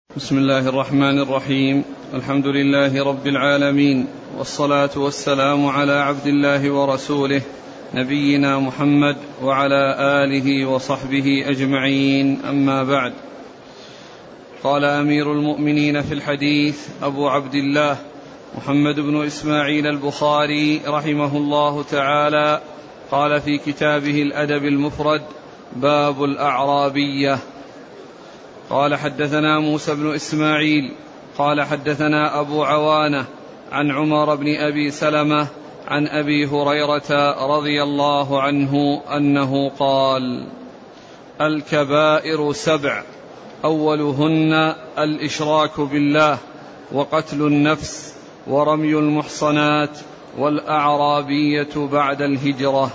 بسم الله الرحمن الرحيم. الحمد لله رب العالمين، والصلاة والسلام على عبد الله ورسوله نبينا محمد وعلى آله وصحبه أجمعين، أما بعد. قال أمير المؤمنين في الحديث أبو عبد الله محمد بن إسماعيل البخاري رحمه الله تعالى، قال في كتابه الأدب المفرد: باب الأعرابية. قال حدثنا موسى بن إسماعيل قال حدثنا أبو عوانة عن عمر بن أبي سلمة عن أبي هريرة رضي الله عنه أنه قال: الكبائر 7، أولهن الإشراك بالله، وقتل النفس، ورمي المحصنات، والأعرابية بعد الهجرة.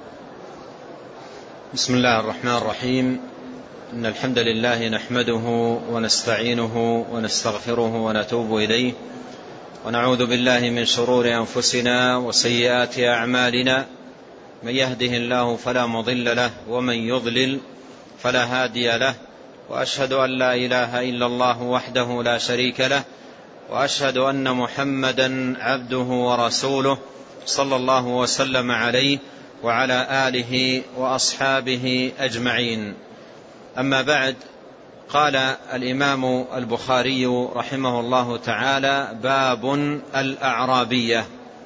بسم الله الرحمن الرحيم. إن الحمد لله نحمده ونستعينه ونستغفره ونتوب إليه، ونعوذ بالله من شرور أنفسنا وسيئات أعمالنا. من يهده الله فلا مضل له، ومن يضلل فلا هادي له. وأشهد أن لا إله إلا الله وحده لا شريك له، وأشهد أن محمدا عبده ورسوله صلى الله وسلم عليه وعلى آله وأصحابه أجمعين. أما بعد، قال الإمام البخاري رحمه الله تعالى: باب الأعرابية.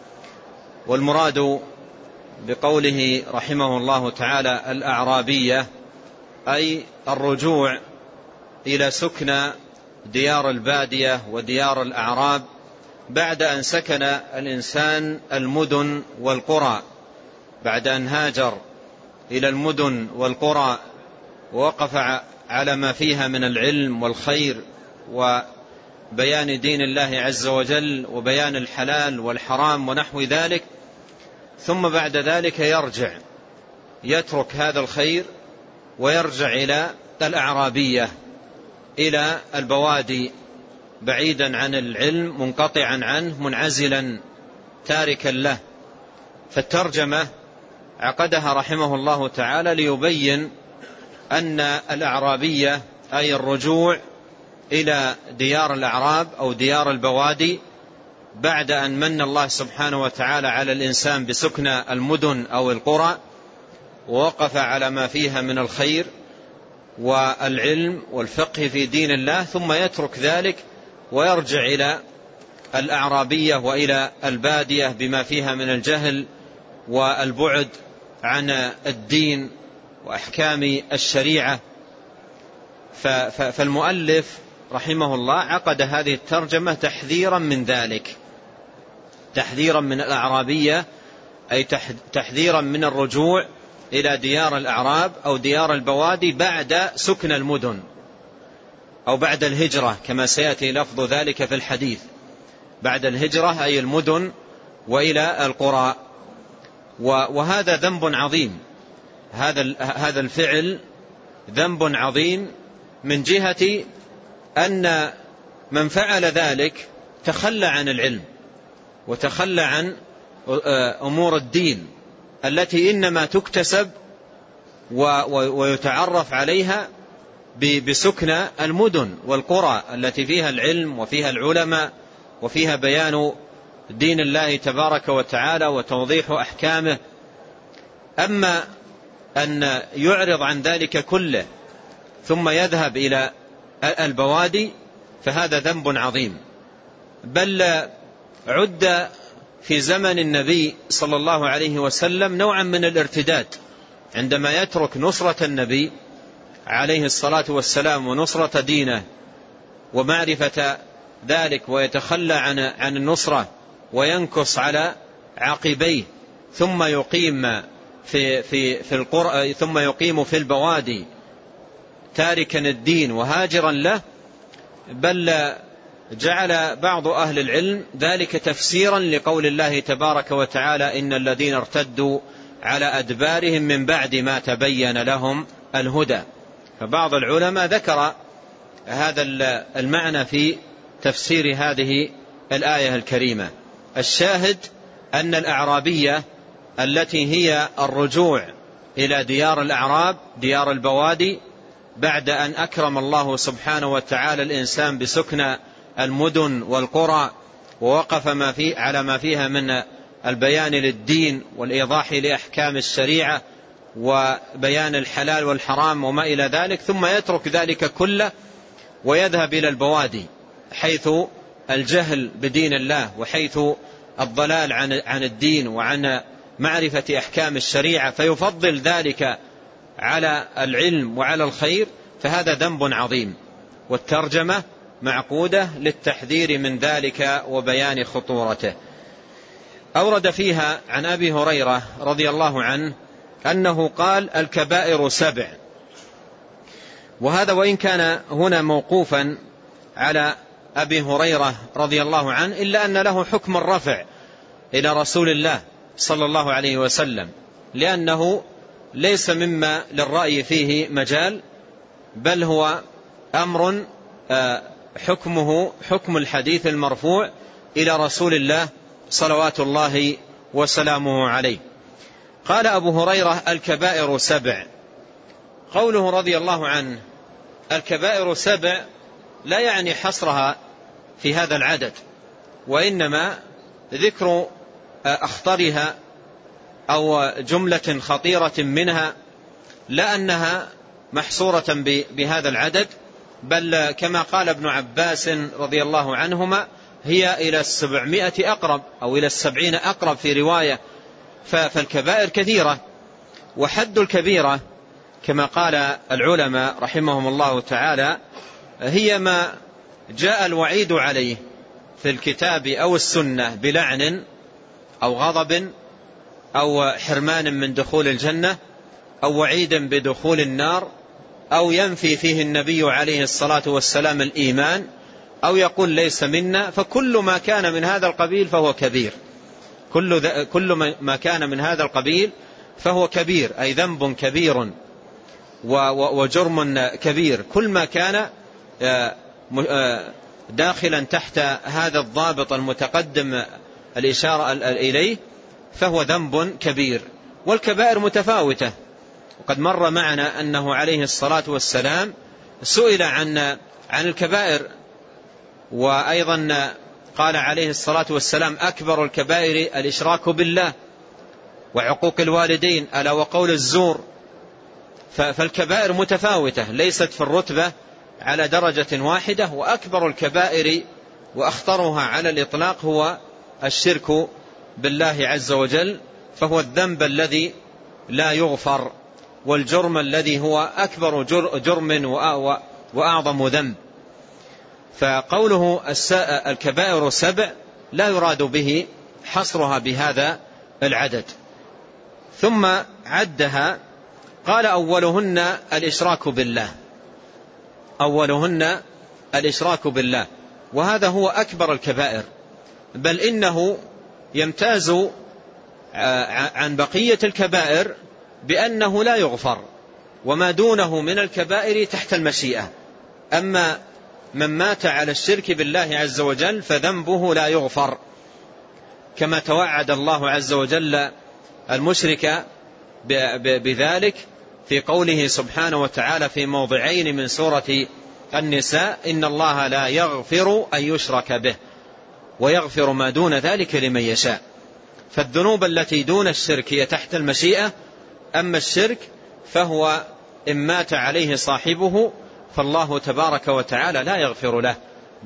والمراد بقوله رحمه الله تعالى الأعرابية أي الرجوع إلى سكن ديار البادية وديار الأعراب بعد أن سكن الإنسان المدن والقرى، بعد أن هاجر إلى المدن والقرى ووقف على ما فيها من العلم والخير وبيان دين الله عز وجل وبيان الحلال والحرام ونحو ذلك، ثم بعد ذلك يرجع يترك هذا الخير ويرجع إلى الأعرابية، إلى البوادي، بعيدا عن العلم، منقطعا عنه، منعزلا، تاركا له. فالترجمة عقدها رحمه الله تعالى ليبين أن الأعرابية أي الرجوع إلى ديار الأعراب أو ديار البوادي بعد أن من الله سبحانه وتعالى على الإنسان بسكن المدن أو القرى، ووقف على ما فيها من الخير والعلم والفقه في دين الله، ثم يترك ذلك ويرجع إلى الأعرابية وإلى البادية بما فيها من الجهل والبعد عن الدين وأحكام الشريعة. فالمؤلف رحمه الله عقد هذه الترجمة تحذيرا من ذلك، تحذيرا من الأعرابية، أي تحذيرا من الرجوع إلى ديار الأعراب أو ديار البوادي بعد سكن المدن أو بعد الهجرة، كما سيأتي لفظ ذلك في الحديث. بعد الهجرة أي المدن وإلى القرى. وهذا ذنب عظيم، هذا الفعل ذنب عظيم، من جهة أن من فعل ذلك تخلى عن العلم وتخلى عن أمور الدين التي إنما تكتسب ويتعرف عليها بسكن المدن والقرى التي فيها العلم وفيها العلماء وفيها بيان دين الله تبارك وتعالى وتوضيح أحكامه. أما أن يعرض عن ذلك كله ثم يذهب إلى البوادي فهذا ذنب عظيم. بل عد في زمن النبي صلى الله عليه وسلم نوعا من الارتداد، عندما يترك نصرة النبي عليه الصلاة والسلام ونصرة دينه ومعرفة ذلك، ويتخلى عن النصرة وينكص على عقبيه، ثم يقيم في القرى، ثم يقيم في البوادي تاركا الدين وهاجرا له. بل جعل بعض أهل العلم ذلك تفسيرا لقول الله تبارك وتعالى: إن الذين ارتدوا على أدبارهم من بعد ما تبين لهم الهدى. فبعض العلماء ذكر هذا المعنى في تفسير هذه الآية الكريمة. الشاهد أن الأعرابية التي هي الرجوع إلى ديار الأعراب، ديار البوادي، بعد أن أكرم الله سبحانه وتعالى الإنسان بسكن المدن والقرى، ووقف على ما فيها من البيان للدين والإيضاح لأحكام الشريعة وبيان الحلال والحرام وما إلى ذلك، ثم يترك ذلك كله ويذهب إلى البوادي حيث الجهل بدين الله وحيث الضلال عن الدين وعن معرفة أحكام الشريعة، فيفضل ذلك على العلم وعلى الخير، فهذا ذنب عظيم. والترجمة معقودة للتحذير من ذلك وبيان خطورته. أورد فيها عن أبي هريرة رضي الله عنه أنه قال: الكبائر 7، وهذا وإن كان هنا موقوفا على أبي هريرة رضي الله عنه إلا أن له حكم الرفع إلى رسول الله صلى الله عليه وسلم، لأنه ليس مما للرأي فيه مجال، بل هو أمر حكمه حكم الحديث المرفوع إلى رسول الله صلوات الله وسلامه عليه. قال أبو هريرة: الكبائر 7. قوله رضي الله عنه الكبائر 7 لا يعني حصرها في هذا العدد، وإنما ذكر أخطرها أو جملة خطيرة منها، لا أنها محصورة بهذا العدد، بل كما قال ابن عباس رضي الله عنهما هي إلى 700 أقرب أو إلى 70 أقرب في رواية. فالكبائر كثيرة، وحد الكبيرة كما قال العلماء رحمهم الله تعالى هي ما جاء الوعيد عليه في الكتاب أو السنة بلعن أو غضب أو حرمان من دخول الجنة أو وعيد بدخول النار، أو ينفي فيه النبي عليه الصلاة والسلام الإيمان، أو يقول ليس منا. فكل ما كان من هذا القبيل فهو كبير، كل ما كان من هذا القبيل فهو كبير، أي ذنب كبير وجرم كبير. كل ما كان داخلا تحت هذا الضابط المتقدم الإشارة إليه فهو ذنب كبير. والكبائر متفاوتة، وقد مر معنا أنه عليه الصلاة والسلام سئل عن الكبائر، وأيضا قال عليه الصلاة والسلام: أكبر الكبائر الإشراك بالله وعقوق الوالدين ألا وقول الزور. فالكبائر متفاوتة، ليست في الرتبة على درجة واحدة. وأكبر الكبائر وأخطرها على الإطلاق هو الشرك بالله عز وجل، فهو الذنب الذي لا يغفر، والجرم الذي هو أكبر جرم وأعظم ذنب. فقوله الكبائر 7 لا يراد به حصرها بهذا العدد. ثم عدها قال: أولهن الإشراك بالله، أولهن الإشراك بالله، وهذا هو أكبر الكبائر، بل إنه يمتاز عن بقية الكبائر بأنه لا يغفر، وما دونه من الكبائر تحت المشيئة. أما من مات على الشرك بالله عز وجل فذنبه لا يغفر، كما توعد الله عز وجل المشرك بذلك في قوله سبحانه وتعالى في موضعين من سورة النساء: إن الله لا يغفر أن يشرك به ويغفر ما دون ذلك لمن يشاء. فالذنوب التي دون الشرك هي تحت المشيئة، أما الشرك فهو إن مات عليه صاحبه فالله تبارك وتعالى لا يغفر له،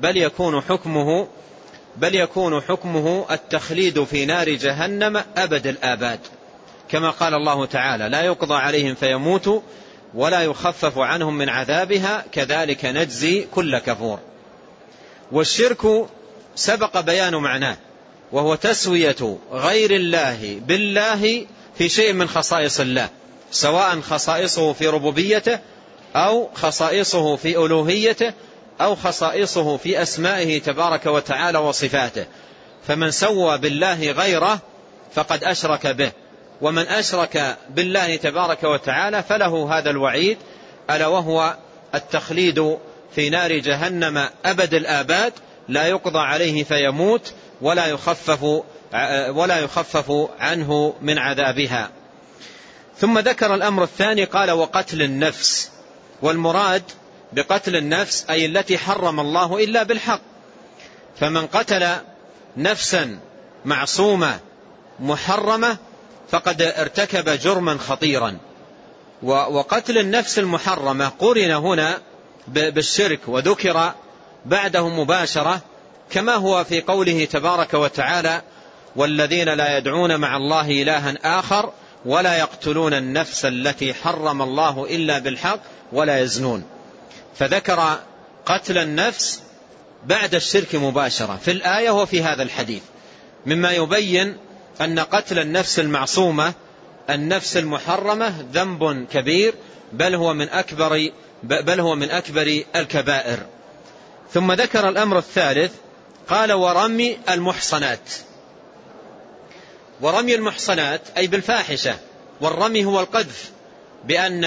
بل يكون حكمه التخليد في نار جهنم أبد الآباد، كما قال الله تعالى: لا يقضى عليهم فيموتوا ولا يخفف عنهم من عذابها كذلك نجزي كل كفور. والشرك سبق بيان معناه، وهو تسوية غير الله بالله في شيء من خصائص الله، سواء خصائصه في ربوبيته أو خصائصه في ألوهيته أو خصائصه في أسمائه تبارك وتعالى وصفاته. فمن سوى بالله غيره فقد أشرك به، ومن أشرك بالله تبارك وتعالى فله هذا الوعيد، ألا وهو التخليد في نار جهنم أبد الآباد، لا يقضى عليه فيموت ولا يخفف عنه من عذابها. ثم ذكر الأمر الثاني قال: وقتل النفس. والمراد بقتل النفس أي التي حرم الله إلا بالحق. فمن قتل نفسا معصومة محرمة فقد ارتكب جرما خطيرا. وقتل النفس المحرمة قرن هنا بالشرك وذكر بعده مباشرة، كما هو في قوله تبارك وتعالى: والذين لا يدعون مع الله إلها آخر ولا يقتلون النفس التي حرم الله إلا بالحق ولا يزنون. فذكر قتل النفس بعد الشرك مباشرة في الآية وفي هذا الحديث، مما يبين أن قتل النفس المعصومة النفس المحرمة ذنب كبير، بل هو من أكبر الكبائر. ثم ذكر الأمر الثالث، قال: ورمي المحصنات. ورمي المحصنات أي بالفاحشة، والرمي هو القذف، بأن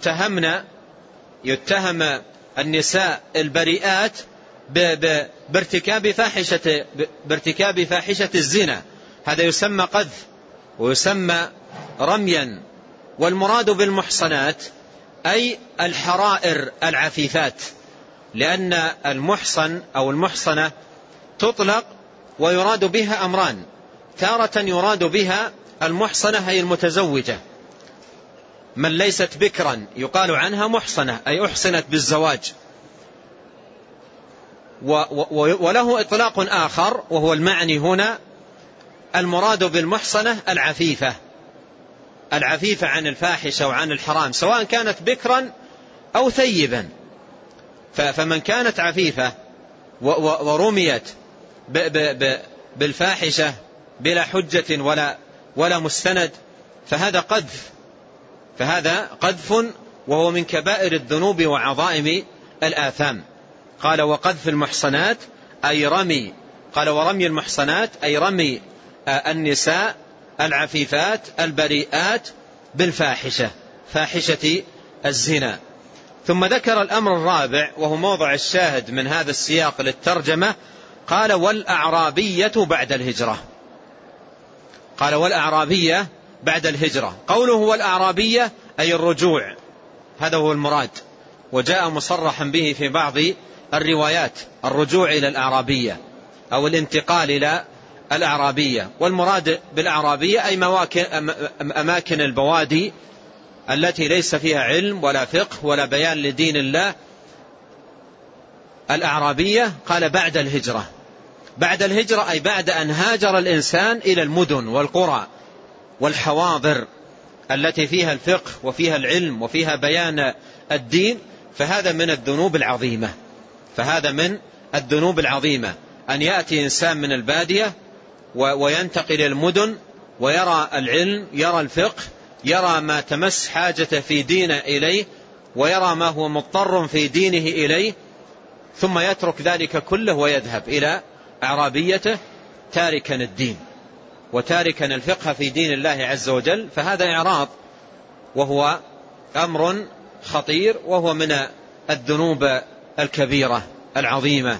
يتهم النساء البريئات بارتكاب فاحشة الزنا، هذا يسمى قذف ويسمى رميا. والمراد بالمحصنات أي الحرائر العفيفات، لأن المحصن أو المحصنة تطلق ويراد بها أمران: تارة يراد بها المحصنة أي المتزوجة، من ليست بكرا يقال عنها محصنة أي أحصنت بالزواج. وله إطلاق آخر وهو المعني هنا، المراد بالمحصنة العفيفة عن الفاحشة وعن الحرام، سواء كانت بكرا أو ثيبا. فمن كانت عفيفة ورميت بالفاحشة بلا حجة ولا مستند فهذا قذف، وهو من كبائر الذنوب وعظائم الآثام. قال: وقذف المحصنات أي رمي، قال: ورمي المحصنات أي رمي النساء العفيفات البريئات بالفاحشة، فاحشة الزنا. ثم ذكر الأمر الرابع وهو موضع الشاهد من هذا السياق للترجمة، قال: والأعرابية بعد الهجرة. قال: والأعرابية بعد الهجرة. قوله والأعرابية أي الرجوع، هذا هو المراد، وجاء مصرحا به في بعض الروايات، الرجوع إلى الأعرابية أو الانتقال إلى الأعرابية. والمراد بالأعرابية أي أماكن البوادي التي ليس فيها علم ولا فقه ولا بيان لدين الله. الأعرابية قال بعد الهجرة. بعد الهجرة أي بعد أن هاجر الإنسان إلى المدن والقرى والحواضر التي فيها الفقه وفيها العلم وفيها بيان الدين. فهذا من الذنوب العظيمة أن يأتي إنسان من البادية وينتقل إلى المدن ويرى العلم، يرى الفقه، يرى ما تمس حاجته في دينه إليه، ويرى ما هو مضطر في دينه إليه، ثم يترك ذلك كله ويذهب إلى أعرابيته تاركا الدين وتاركا الفقه في دين الله عز وجل. فهذا إعراض، وهو أمر خطير، وهو من الذنوب الكبيرة العظيمة.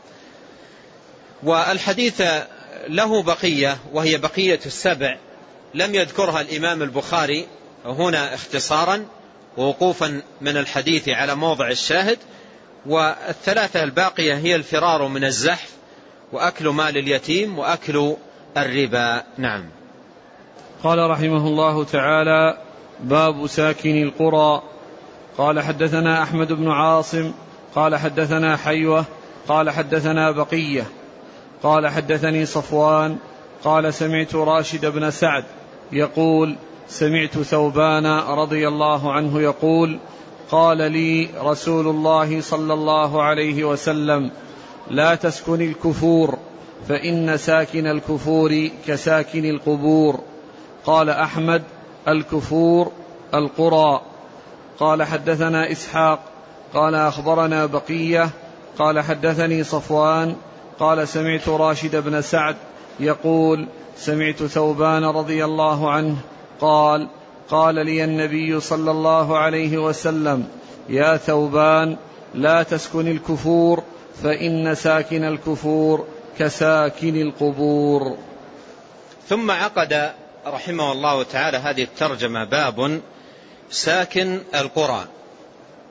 والحديث له بقية، وهي بقية السبع لم يذكرها الإمام البخاري هنا اختصارا ووقوفا من الحديث على موضع الشاهد. والثلاثة الباقية هي الفرار من الزحف، وأكل مال اليتيم، وأكل الربا. نعم. قال رحمه الله تعالى: باب ساكن القرى. قال: حدثنا أحمد بن عاصم قال: حدثنا حيوة قال: حدثنا بقية قال: حدثني صفوان قال: سمعت راشد بن سعد يقول: سمعت ثوبان رضي الله عنه يقول: قال لي رسول الله صلى الله عليه وسلم: لا تسكن الكفور، فإن ساكن الكفور كساكن القبور. قال أحمد: الكفور القرى. قال: حدثنا إسحاق قال: أخبرنا بقية قال: حدثني صفوان قال: سمعت راشد بن سعد يقول: سمعت ثوبان رضي الله عنه قال: قال لي النبي صلى الله عليه وسلم: يا ثوبان، لا تسكن الكفور، فإن ساكن الكفور كساكن القبور. ثم عقد رحمه الله تعالى هذه الترجمة: باب ساكن القرى،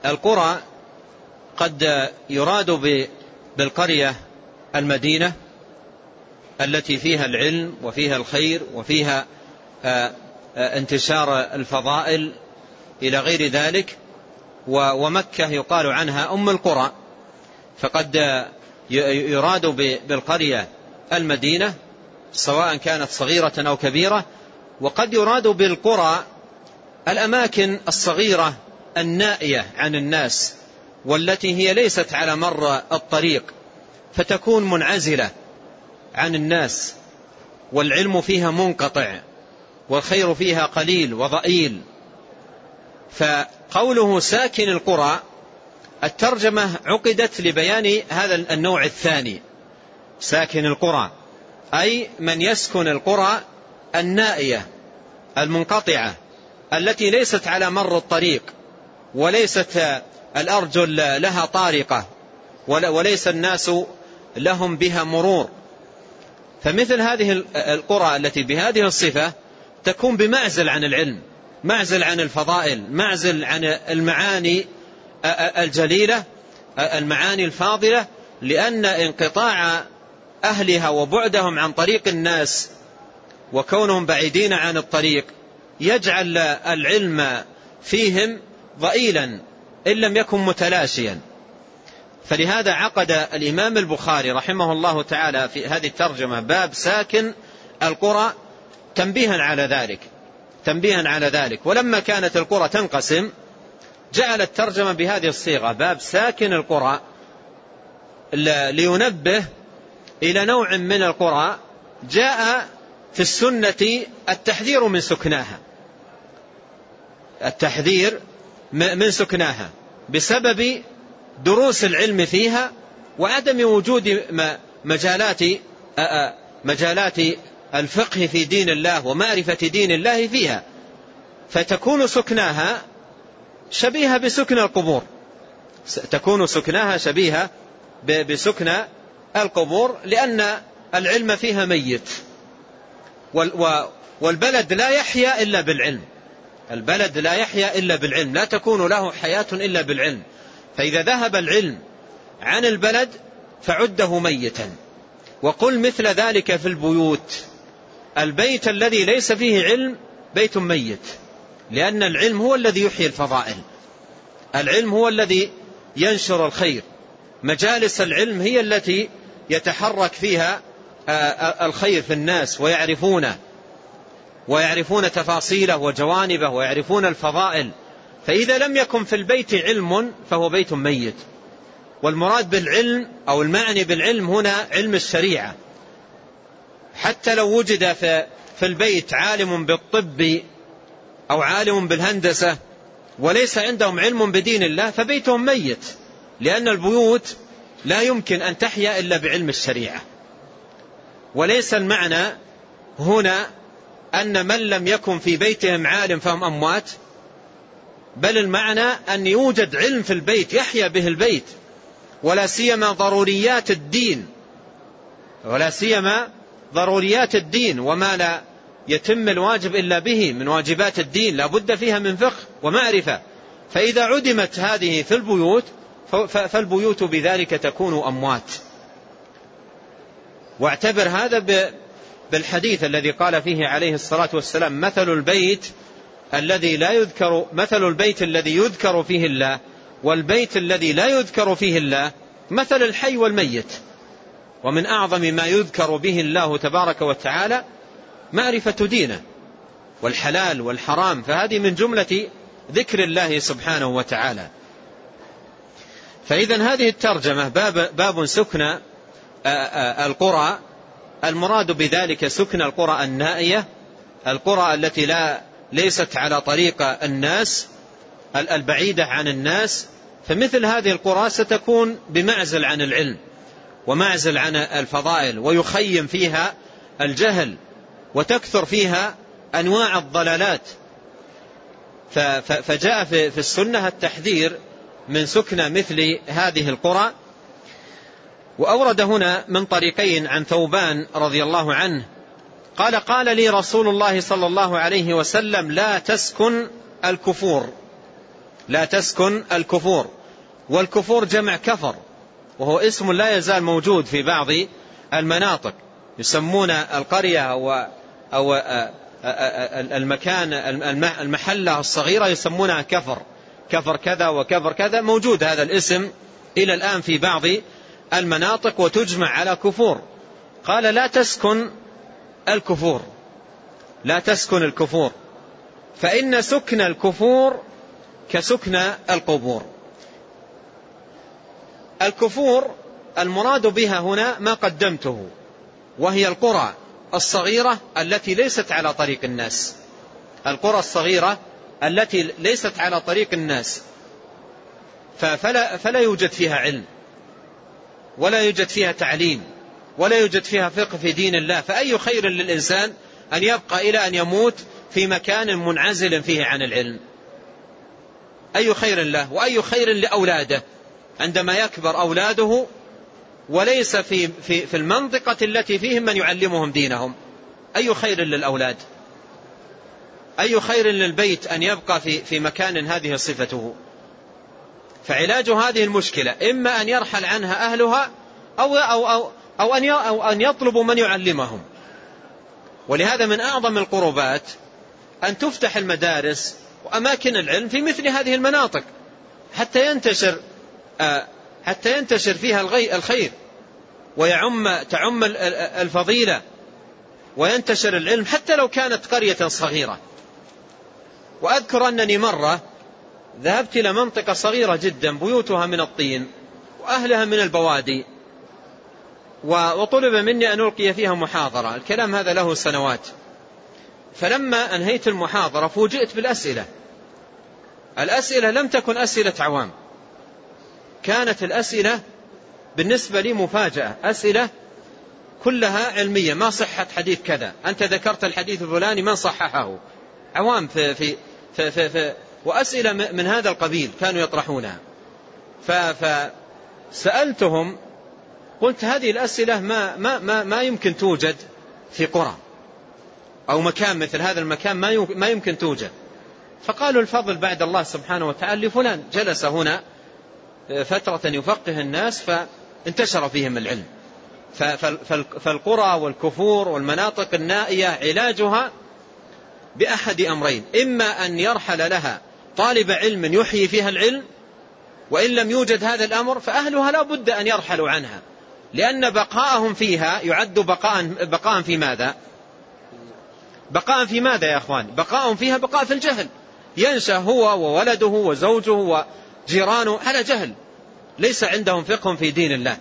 القرى قد يراد بالقرية المدينة التي فيها العلم وفيها الخير وفيها انتشار الفضائل إلى غير ذلك، ومكة يقال عنها أم القرى، فقد يراد بالقرية المدينة سواء كانت صغيرة أو كبيرة. وقد يراد بالقرى الأماكن الصغيرة النائية عن الناس والتي هي ليست على مر الطريق، فتكون منعزلة عن الناس والعلم فيها منقطع والخير فيها قليل وضئيل. فقوله ساكن القرى الترجمة عقدت لبيان هذا النوع الثاني، ساكن القرى أي من يسكن القرى النائية المنقطعة التي ليست على مر الطريق وليست الأرجل لها طارقة وليس الناس لهم بها مرور. فمثل هذه القرى التي بهذه الصفة تكون بمعزل عن العلم، معزل عن الفضائل، معزل عن المعاني الجليلة، المعاني الفاضلة، لأن انقطاع أهلها وبعدهم عن طريق الناس وكونهم بعيدين عن الطريق يجعل العلم فيهم ضئيلا إن لم يكن متلاشيا. فلهذا عقد الإمام البخاري رحمه الله تعالى في هذه الترجمة باب ساكن القرى تنبيها على ذلك. ولما كانت القرى تنقسم جعل الترجمة بهذه الصيغة باب ساكن القرى لينبه إلى نوع من القرى جاء في السنة التحذير من سكناها، التحذير من سكناها بسبب دروس العلم فيها وعدم وجود مجالات الفقه في دين الله ومعرفة دين الله فيها، فتكون سكناها شبيهة بسكن القبور، تكون سكناها شبيهة بسكن القبور، لأن العلم فيها ميت، والبلد لا يحيا إلا بالعلم، البلد لا يحيا إلا بالعلم، لا تكون له حياة إلا بالعلم. فإذا ذهب العلم عن البلد فعده ميتا. وقل مثل ذلك في البيوت، البيت الذي ليس فيه علم بيت ميت، لأن العلم هو الذي يحيي الفضائل، العلم هو الذي ينشر الخير، مجالس العلم هي التي يتحرك فيها الخير في الناس ويعرفون تفاصيله وجوانبه ويعرفون الفضائل. فإذا لم يكن في البيت علم فهو بيت ميت. والمراد بالعلم أو المعني بالعلم هنا علم الشريعة، حتى لو وجد في البيت عالم بالطب أو عالم بالهندسة وليس عندهم علم بدين الله فبيتهم ميت، لأن البيوت لا يمكن أن تحيا إلا بعلم الشريعة. وليس المعنى هنا أن من لم يكن في بيتهم عالم فهم أموات، بل المعنى أن يوجد علم في البيت يحيا به البيت، ولا سيما ضروريات الدين وما لا يتم الواجب إلا به من واجبات الدين، لا بد فيها من فقه ومعرفة. فإذا عدمت هذه في البيوت فالبيوت بذلك تكون أموات. واعتبر هذا بالحديث الذي قال فيه عليه الصلاة والسلام مثل البيت الذي يذكر فيه الله والبيت الذي لا يذكر فيه الله مثل الحي والميت. ومن أعظم ما يذكر به الله تبارك وتعالى معرفة دينه والحلال والحرام، فهذه من جملة ذكر الله سبحانه وتعالى. فإذن هذه الترجمة باب سكن القرى، المراد بذلك سكن القرى النائية، القرى التي ليست على طريق الناس، البعيدة عن الناس. فمثل هذه القرى ستكون بمعزل عن العلم ومعزل عن الفضائل، ويخيم فيها الجهل وتكثر فيها أنواع الضلالات. فجاء في السنة التحذير من سكن مثل هذه القرى. وأورد هنا من طريقين عن ثوبان رضي الله عنه قال لي رسول الله صلى الله عليه وسلم لا تسكن الكفور، لا تسكن الكفور. والكفور جمع كفر، وهو اسم لا يزال موجود في بعض المناطق، يسمون القرية أو المكان المحلة الصغيرة يسمونها كفر، كفر كذا وكفر كذا. موجود هذا الاسم إلى الآن في بعض المناطق وتجمع على كفور. قال لا تسكن الكفور، لا تسكن الكفور، فإن سكن الكفور كسكن القبور. الكفور المراد بها هنا ما قدمته، وهي القرى الصغيرة التي ليست على طريق الناس، القرى التي ليست على طريق الناس، فلا يوجد فيها علم، ولا يوجد فيها تعليم، ولا يوجد فيها فقه في دين الله. فأي خير للإنسان أن يبقى إلى أن يموت في مكان منعزل فيه عن العلم؟ أي خير له، وأي خير لأولاده عندما يكبر أولاده وليس في المنطقة التي فيهم من يعلمهم دينهم؟ أي خير للأولاد، أي خير للبيت أن يبقى في مكان هذه صفته؟ فعلاج هذه المشكلة إما أن يرحل عنها أهلها أو أن يطلبوا من يعلمهم. ولهذا من أعظم القربات أن تفتح المدارس وأماكن العلم في مثل هذه المناطق حتى ينتشر فيها الخير تعم الفضيلة وينتشر العلم، حتى لو كانت قرية صغيرة. وأذكر أنني مرة ذهبت إلى منطقة صغيرة جدا بيوتها من الطين وأهلها من البوادي، وطلب مني أن ألقي فيها محاضرة. الكلام هذا له سنوات. فلما أنهيت المحاضرة فوجئت بالأسئلة. الأسئلة لم تكن أسئلة عوام، كانت الأسئلة بالنسبة لي مفاجأة، أسئلة كلها علمية. ما صحة حديث كذا، أنت ذكرت الحديث الفلاني من صححه؟ عوام في وأسئلة من هذا القبيل كانوا يطرحونها. فسألتهم، قلت هذه الأسئلة ما يمكن توجد في قرى أو مكان مثل هذا المكان، ما يمكن توجد. فقالوا الفضل بعد الله سبحانه وتعالى لفلان جلس هنا فترة يفقه الناس فانتشر فيهم العلم. فالقرى والكفور والمناطق النائية علاجها بأحد أمرين: إما أن يرحل لها طالب علم يحيي فيها العلم، وإن لم يوجد هذا الأمر فأهلها لا بد أن يرحلوا عنها، لأن بقاءهم فيها يعد بقاء في ماذا؟ بقاء في ماذا يا أخوان؟ بقاءهم فيها بقاء في الجهل. ينشأ هو وولده وزوجه وجيرانه على جهل، ليس عندهم فقه في دين الله.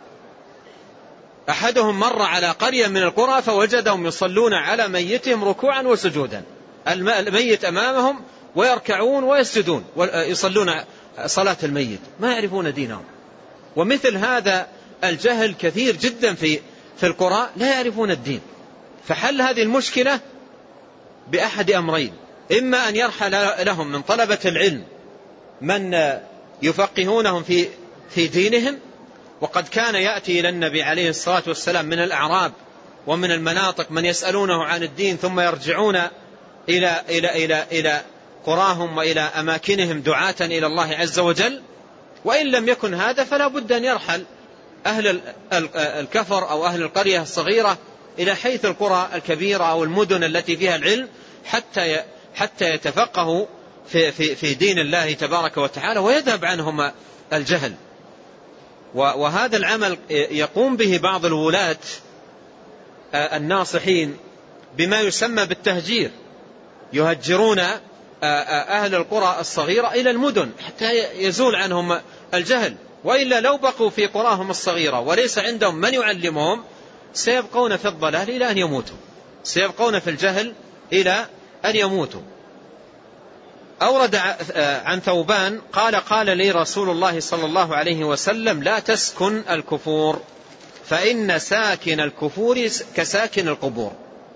أحدهم مر على قرية من القرى فوجدهم يصلون على ميتهم ركوعا وسجودا، الميت أمامهم ويركعون ويسجدون ويصلون صلاة الميت، ما يعرفون دينهم. ومثل هذا الجهل كثير جدا في القرى، لا يعرفون الدين. فحل هذه المشكلة بأحد أمرين: إما أن يرحل لهم من طلبة العلم من يفقهونهم في دينهم، وقد كان يأتي إلى النبي عليه الصلاة والسلام من الأعراب ومن المناطق من يسألونه عن الدين ثم يرجعون إلى قراهم وإلى أماكنهم دعاة إلى الله عز وجل. وإن لم يكن هذا فلا بد أن يرحل أهل الكفر أو أهل القرية الصغيرة إلى حيث القرى الكبيرة أو المدن التي فيها العلم حتى يتفقهوا في دين الله تبارك وتعالى ويذهب عنهم الجهل. وهذا العمل يقوم به بعض الولاة الناصحين بما يسمى بالتهجير، يهجرون أهل القرى الصغيرة إلى المدن حتى يزول عنهم الجهل. وإلا لو بقوا في قراهم الصغيرة وليس عندهم من يعلمهم سيبقون في الضلال إلى أن يموتوا، سيبقون في الجهل إلى أن يموتوا. أورد عن ثوبان قال لي رسول الله صلى الله عليه وسلم: لا تسكن الكفور، فإن ساكن الكفور كساكن القبور.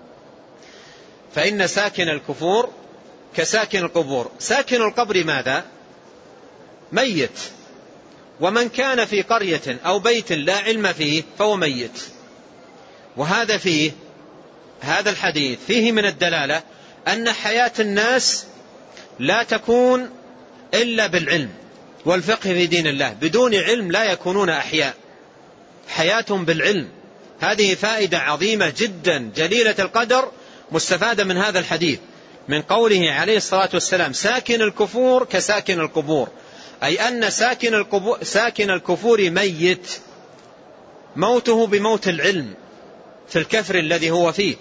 فإن ساكن الكفور كساكن القبور. ساكن القبر ماذا؟ ميت. ومن كان في قرية أو بيت لا علم فيه فهو ميت. وهذا فيه هذا الحديث فيه من الدلالة أن حياة الناس لا تكون إلا بالعلم والفقه في دين الله. بدون علم لا يكونون أحياء، حياتهم بالعلم. هذه فائدة عظيمة جدا جليلة القدر مستفادة من هذا الحديث، من قوله عليه الصلاة والسلام: ساكن الكفور كساكن القبور، أي أن ساكن الكفور ميت، موته بموت العلم في الكفر الذي هو فيه.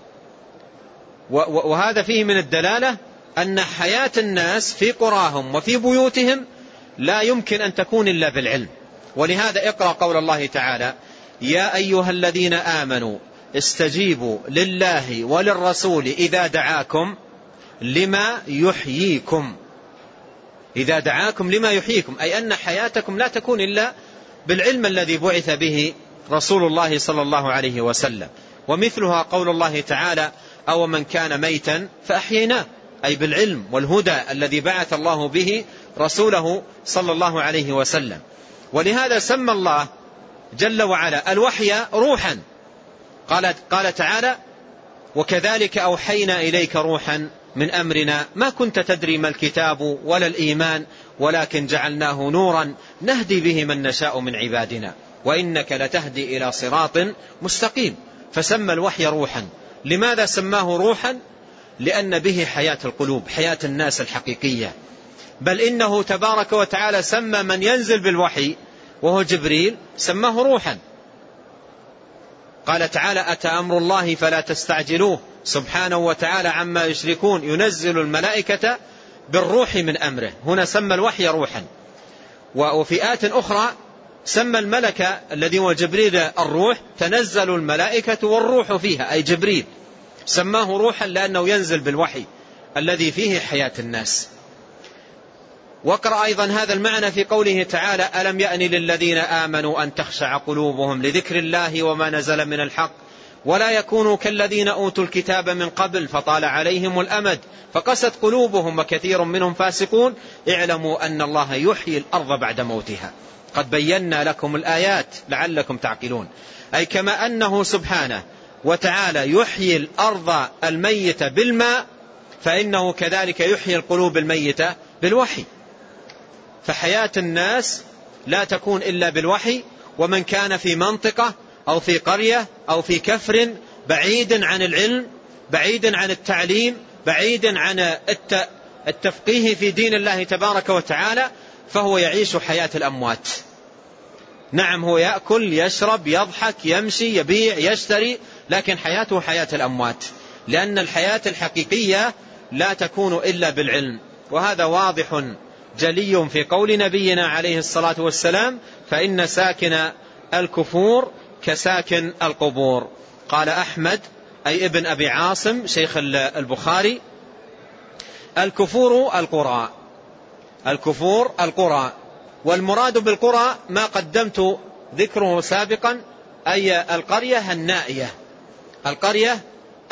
وهذا فيه من الدلالة أن حياة الناس في قراهم وفي بيوتهم لا يمكن أن تكون إلا بالعلم. ولهذا اقرأ قول الله تعالى: يا أيها الذين آمنوا استجيبوا لله وللرسول إذا دعاكم لما يحييكم. إذا دعاكم لما يحييكم، أي أن حياتكم لا تكون إلا بالعلم الذي بعث به رسول الله صلى الله عليه وسلم. ومثلها قول الله تعالى: أو من كان ميتا فأحييناه، أي بالعلم والهدى الذي بعث الله به رسوله صلى الله عليه وسلم. ولهذا سمى الله جل وعلا الوحي روحا. قال تعالى: وكذلك أوحينا إليك روحا من أمرنا ما كنت تدري ما الكتاب ولا الإيمان ولكن جعلناه نورا نهدي به من نشاء من عبادنا وإنك لتهدي إلى صراط مستقيم. فسمى الوحي روحا. لماذا سماه روحا؟ لأن به حياة القلوب، حياة الناس الحقيقية. بل إنه تبارك وتعالى سمى من ينزل بالوحي وهو جبريل سماه روحا. قال تعالى: أتى أمر الله فلا تستعجلوه سبحانه وتعالى عما يشركون ينزل الملائكة بالروح من أمره. هنا سمى الوحي روحا. وفي آيات أخرى سمى الملك الذي هو جبريل الروح، تنزل الملائكة والروح فيها، أي جبريل سماه روحا لأنه ينزل بالوحي الذي فيه حياة الناس. واقرأ أيضا هذا المعنى في قوله تعالى: ألم يأن للذين آمنوا أن تخشع قلوبهم لذكر الله وما نزل من الحق ولا يكونوا كالذين أوتوا الكتاب من قبل فطال عليهم الأمد فقست قلوبهم وكثير منهم فاسقون اعلموا أن الله يحيي الأرض بعد موتها قد بينا لكم الآيات لعلكم تعقلون. أي كما أنه سبحانه وتعالى يحيي الأرض الميتة بالماء فإنه كذلك يحيي القلوب الميتة بالوحي. فحياة الناس لا تكون إلا بالوحي. ومن كان في منطقة أو في قرية أو في كفر بعيد عن العلم، بعيد عن التعليم، بعيد عن التفقيه في دين الله تبارك وتعالى، فهو يعيش حياة الأموات. نعم، هو يأكل يشرب يضحك يمشي يبيع يشتري، لكن حياته حياة الأموات، لأن الحياة الحقيقية لا تكون إلا بالعلم. وهذا واضح جلي في قول نبينا عليه الصلاة والسلام: فإن ساكن الكفور كساكن القبور. قال أحمد أي ابن أبي عاصم شيخ البخاري: الكفور القرى. الكفور القرى، والمراد بالقرى ما قدمت ذكره سابقا، أي القرية النائية، القرية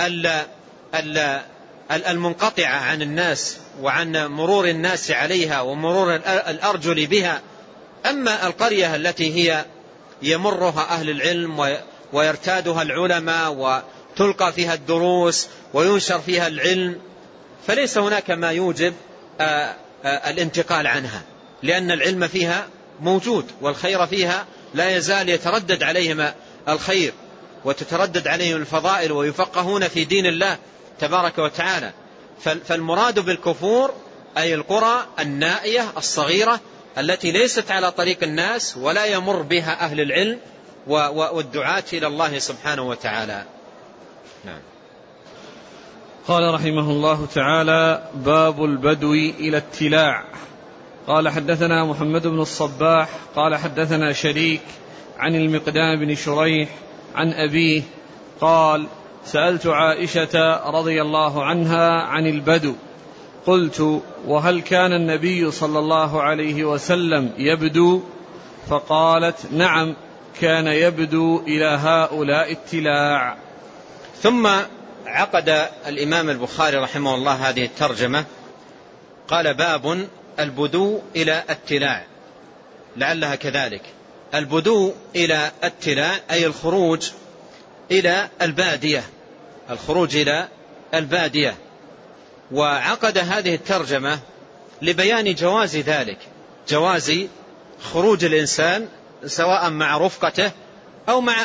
المنقطعة عن الناس وعن مرور الناس عليها ومرور الأرجل بها. أما القرية التي هي يمرها أهل العلم ويرتادها العلماء وتلقى فيها الدروس وينشر فيها العلم، فليس هناك ما يوجب الانتقال عنها، لأن العلم فيها موجود والخير فيها لا يزال يتردد عليهم الخير وتتردد عليهم الفضائل ويفقهون في دين الله تبارك وتعالى. فالمراد بالكفور أي القرى النائية الصغيرة التي ليست على طريق الناس ولا يمر بها أهل العلم والدعاة إلى الله سبحانه وتعالى. نعم. قال رحمه الله تعالى: باب البدو إلى التلاع. قال حدثنا محمد بن الصباح قال حدثنا شريك عن المقدام بن شريح عن أبيه قال: سألت عائشة رضي الله عنها عن البدو، قلت: وهل كان النبي صلى الله عليه وسلم يبدو؟ فقالت: نعم، كان يبدو إلى هؤلاء التلاع. ثم عقد الإمام البخاري رحمه الله هذه الترجمة، قال: باب البدو إلى التلاع، لعلها كذلك. البدو إلى التلاع أي الخروج إلى البادية، الخروج إلى البادية. وعقد هذه الترجمة لبيان جواز ذلك، جواز خروج الإنسان سواء مع رفقته أو مع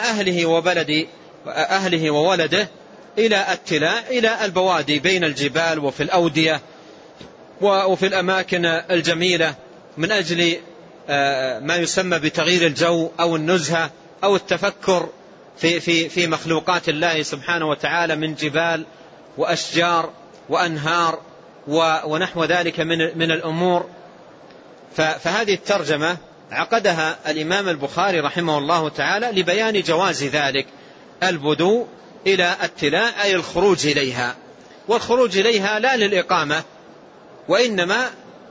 أهله وولده إلى التلاع، إلى البوادي بين الجبال وفي الأودية وفي الأماكن الجميلة، من أجل ما يسمى بتغيير الجو أو النزهة أو التفكر في مخلوقات الله سبحانه وتعالى من جبال وأشجار وأنهار ونحو ذلك من الأمور. فهذه الترجمة عقدها الإمام البخاري رحمه الله تعالى لبيان جواز ذلك، البدو إلى التلاع أي الخروج إليها، والخروج إليها لا للإقامة وإنما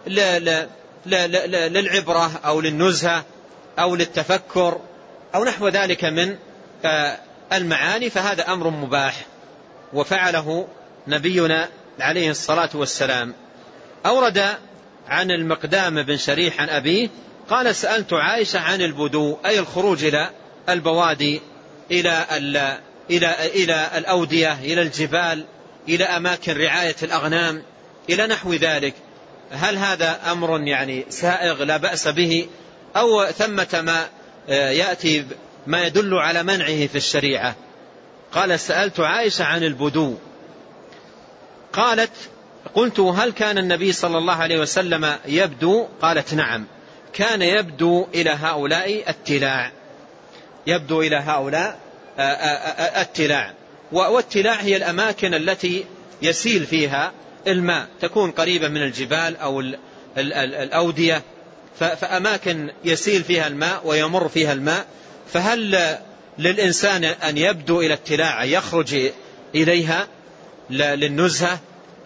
للعبرة أو للنزهة أو للتفكر أو نحو ذلك من المعاني، فهذا أمر مباح وفعله نبينا عليه الصلاة والسلام. أورد عن المقدام بن شريح عن أبيه قال سألت عائشة عن البدو أي الخروج إلى البوادي، إلى الأودية، إلى الجبال، إلى أماكن رعاية الأغنام، إلى نحو ذلك، هل هذا أمر يعني سائغ لا بأس به أو ثمة ما يأتي ما يدل على منعه في الشريعة؟ قال سألت عائشة عن البدو. قالت قلت هل كان النبي صلى الله عليه وسلم يبدو؟ قالت نعم، كان يبدو إلى هؤلاء التلاع، يبدو إلى هؤلاء التلاع. والتلاع هي الأماكن التي يسيل فيها الماء، تكون قريبة من الجبال أو الأودية، فأماكن يسيل فيها الماء ويمر فيها الماء. فهل للإنسان أن يبدو إلى التلاع، يخرج إليها للنزهة،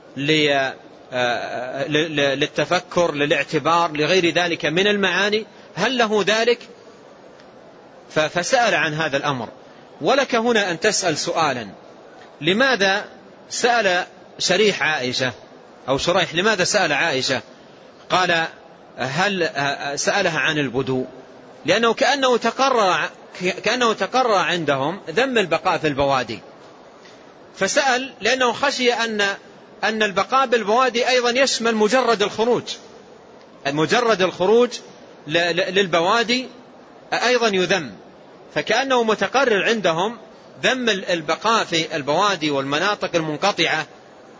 للتفكر، للاعتبار، لغير ذلك من المعاني؟ هل له ذلك؟ فسأل عن هذا الأمر. ولك هنا أن تسأل سؤالا، لماذا سأل شريح عائشة أو شريح، لماذا سأل عائشة؟ قال هل سألها عن البدو؟ لأنه كأنه تقرر عندهم ذم البقاء في البوادي، فسأل لأنه خشي أن البقاء بالبوادي أيضا يشمل مجرد الخروج للبوادي أيضا يذم، فكأنه متقرر عندهم ذم البقاء في البوادي والمناطق المنقطعة،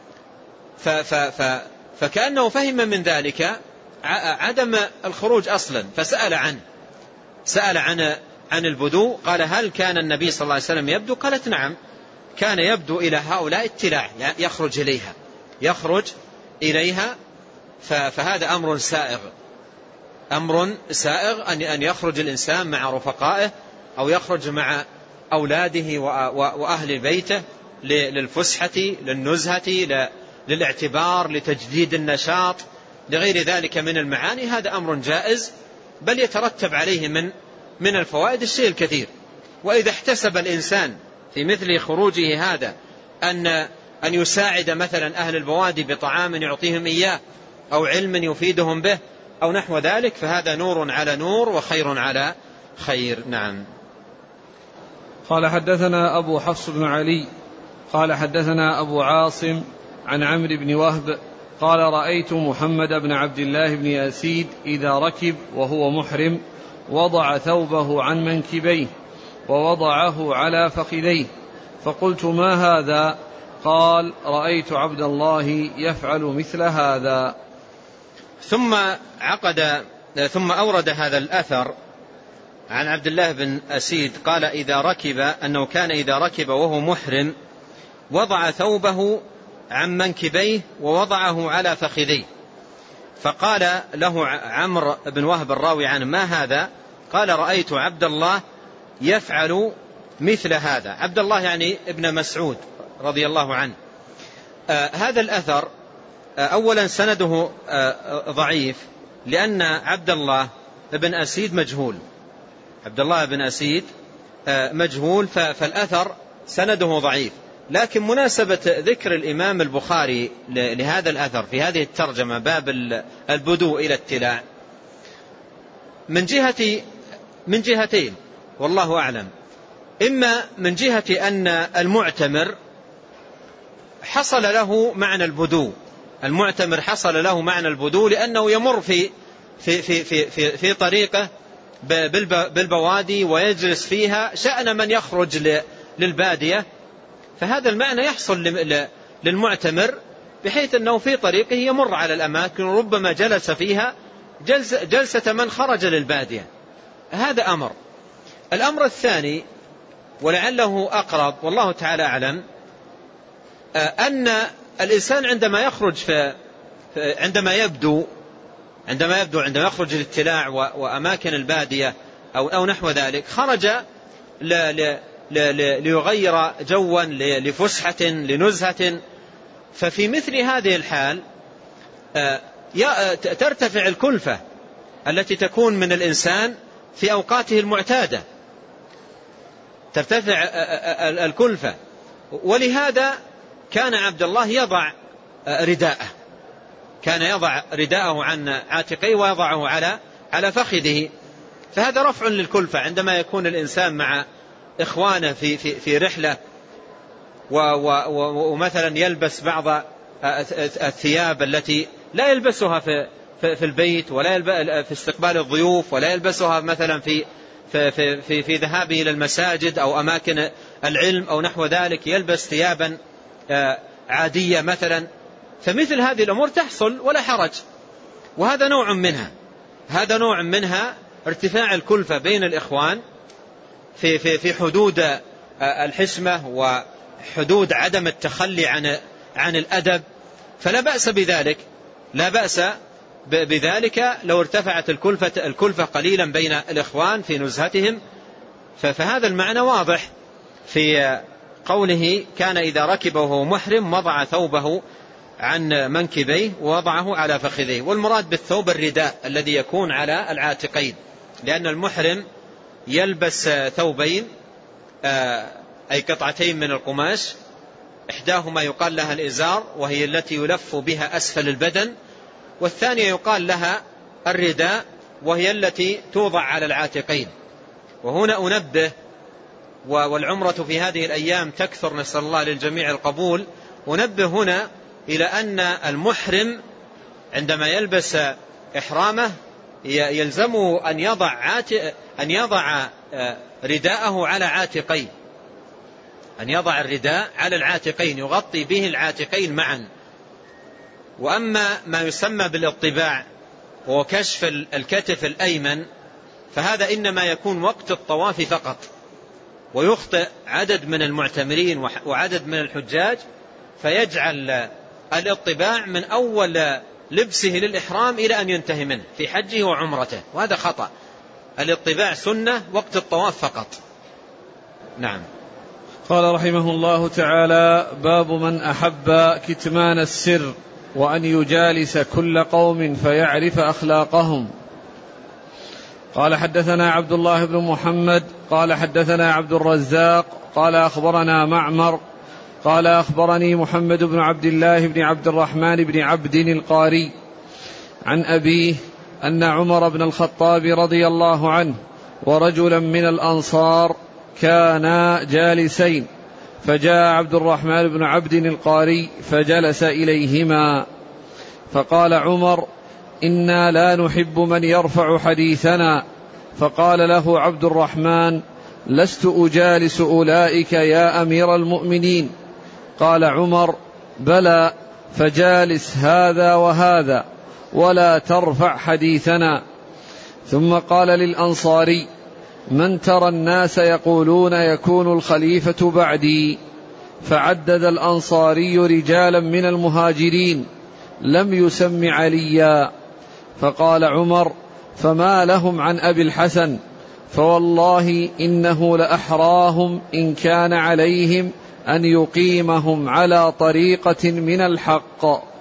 فكأنه فهم من ذلك عدم الخروج أصلا، سأل عن البدو. قال هل كان النبي صلى الله عليه وسلم يبدو؟ قالت نعم، كان يبدو إلى هؤلاء التلاع، يخرج إليها. فهذا أمر سائغ أن يخرج الإنسان مع رفقائه أو يخرج مع أولاده وأهل بيته للفسحة، للنزهة، للاعتبار، لتجديد النشاط، لغير ذلك من المعاني. هذا أمر جائز، بل يترتب عليه من الفوائد الشيء الكثير. وإذا احتسب الإنسان في مثل خروجه هذا أن يساعد مثلا أهل البوادي بطعام يعطيهم إياه أو علم يفيدهم به أو نحو ذلك، فهذا نور على نور وخير على خير. نعم. قال حدثنا أبو حفص بن علي قال حدثنا أبو عاصم عن عمرو بن وهب قال رأيت محمد بن عبد الله بن أسيد إذا ركب وهو محرم وضع ثوبه عن منكبيه ووضعه على فخذيه، فقلت ما هذا؟ قال رأيت عبد الله يفعل مثل هذا. ثم أورد هذا الأثر عن عبد الله بن أسيد قال أنه كان إذا ركب وهو محرم وضع ثوبه عن منكبيه ووضعه على فخذيه، فقال له عمرو بن وهب الراوي عنه ما هذا؟ قال رأيت عبد الله يفعل مثل هذا. عبد الله يعني ابن مسعود رضي الله عنه. هذا الأثر أولا سنده ضعيف، لأن عبد الله بن أسيد مجهول، فالأثر سنده ضعيف. لكن مناسبة ذكر الإمام البخاري لهذا الأثر في هذه الترجمة باب البدو إلى التلاع من جهتين والله أعلم. إما من جهة أن المعتمر حصل له معنى البدو المعتمر حصل له معنى البدو لأنه يمر في طريقه بالبوادي ويجلس فيها شأن من يخرج للبادية، فهذا المعنى يحصل للمعتمر بحيث أنه في طريقه يمر على الأماكن وربما جلس فيها جلسة من خرج للبادية. هذا أمر. الأمر الثاني ولعله أقرب والله تعالى أعلم، أن الإنسان عندما يخرج عندما يخرج للتلاع وأماكن البادية أو نحو ذلك، خرج ليغير جوا لفسحة لنزهة، ففي مثل هذه الحال ترتفع الكلفة التي تكون من الإنسان في أوقاته المعتادة، ترتفع الكلفة. ولهذا كان عبد الله يضع رداءه، كان يضع رداءه عن عاتقيه ويضعه على فخذه، فهذا رفع للكلفة. عندما يكون الإنسان مع إخوانه في رحلة ومثلا يلبس بعض الثياب التي لا يلبسها في البيت ولا في استقبال الضيوف، ولا يلبسها مثلا في ذهابه إلى المساجد أو أماكن العلم أو نحو ذلك، يلبس ثيابا عادية مثلا، فمثل هذه الأمور تحصل ولا حرج. وهذا نوع منها ارتفاع الكلفة بين الإخوان في حدود الحشمة وحدود عدم التخلي عن الأدب، فلا بأس بذلك، لا بأس بذلك لو ارتفعت الكلفة قليلا بين الإخوان في نزهتهم. فهذا المعنى واضح في قوله كان إذا ركبه وهو محرم وضع ثوبه عن منكبيه ووضعه على فخذيه. والمراد بالثوب الرداء الذي يكون على العاتقين، لأن المحرم يلبس ثوبين أي قطعتين من القماش، إحداهما يقال لها الإزار وهي التي يلف بها أسفل البدن، والثانية يقال لها الرداء وهي التي توضع على العاتقين. وهنا أنبه، والعمرة في هذه الأيام تكثر، نسأل الله للجميع القبول، أنبه هنا إلى أن المحرم عندما يلبس إحرامه يلزمه أن يضع رداءه على عاتقين، أن يضع الرداء على العاتقين يغطي به العاتقين معا. وأما ما يسمى بالاطباع وكشف الكتف الأيمن فهذا إنما يكون وقت الطواف فقط، ويخطئ عدد من المعتمرين وعدد من الحجاج فيجعل الاطباع من أول لبسه للإحرام إلى أن ينتهي منه في حجه وعمرته، وهذا خطأ. الاطباع سنة وقت الطواف فقط. نعم. قال رحمه الله تعالى: باب من أحب كتمان السر وأن يجالس كل قوم فيعرف أخلاقهم. قال حدثنا عبد الله بن محمد قال حدثنا عبد الرزاق قال أخبرنا معمر قال أخبرني محمد بن عبد الله بن عبد الرحمن بن عبد القاري عن أبيه أن عمر بن الخطاب رضي الله عنه ورجلا من الأنصار كانا جالسين، فجاء عبد الرحمن بن عبد القاري فجلس إليهما، فقال عمر: إنا لا نحب من يرفع حديثنا. فقال له عبد الرحمن: لست أجالس أولئك يا أمير المؤمنين. قال عمر: بلى، فجالس هذا وهذا ولا ترفع حديثنا. ثم قال للأنصاري: من ترى الناس يقولون يكون الخليفة بعدي؟ فعدد الأنصاري رجالا من المهاجرين لم يسم عليا. فقال عمر: فما لهم عن أبي الحسن؟ فوالله إنه لأحراهم إن كان عليهم أن يقيمهم على طريقة من الحق.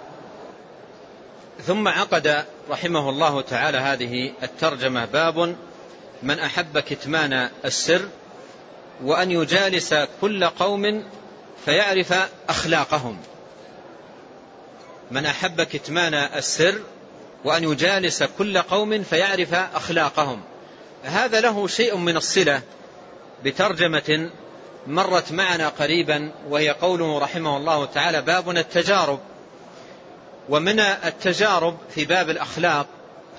ثم عقد رحمه الله تعالى هذه الترجمة: باب من أحب كتمان السر وأن يجالس كل قوم فيعرف أخلاقهم. من أحب كتمان السر وأن يجالس كل قوم فيعرف أخلاقهم. هذا له شيء من الصلة بترجمة مرت معنا قريبا، وهي قوله رحمه الله تعالى: بابنا التجارب. ومن التجارب في باب الأخلاق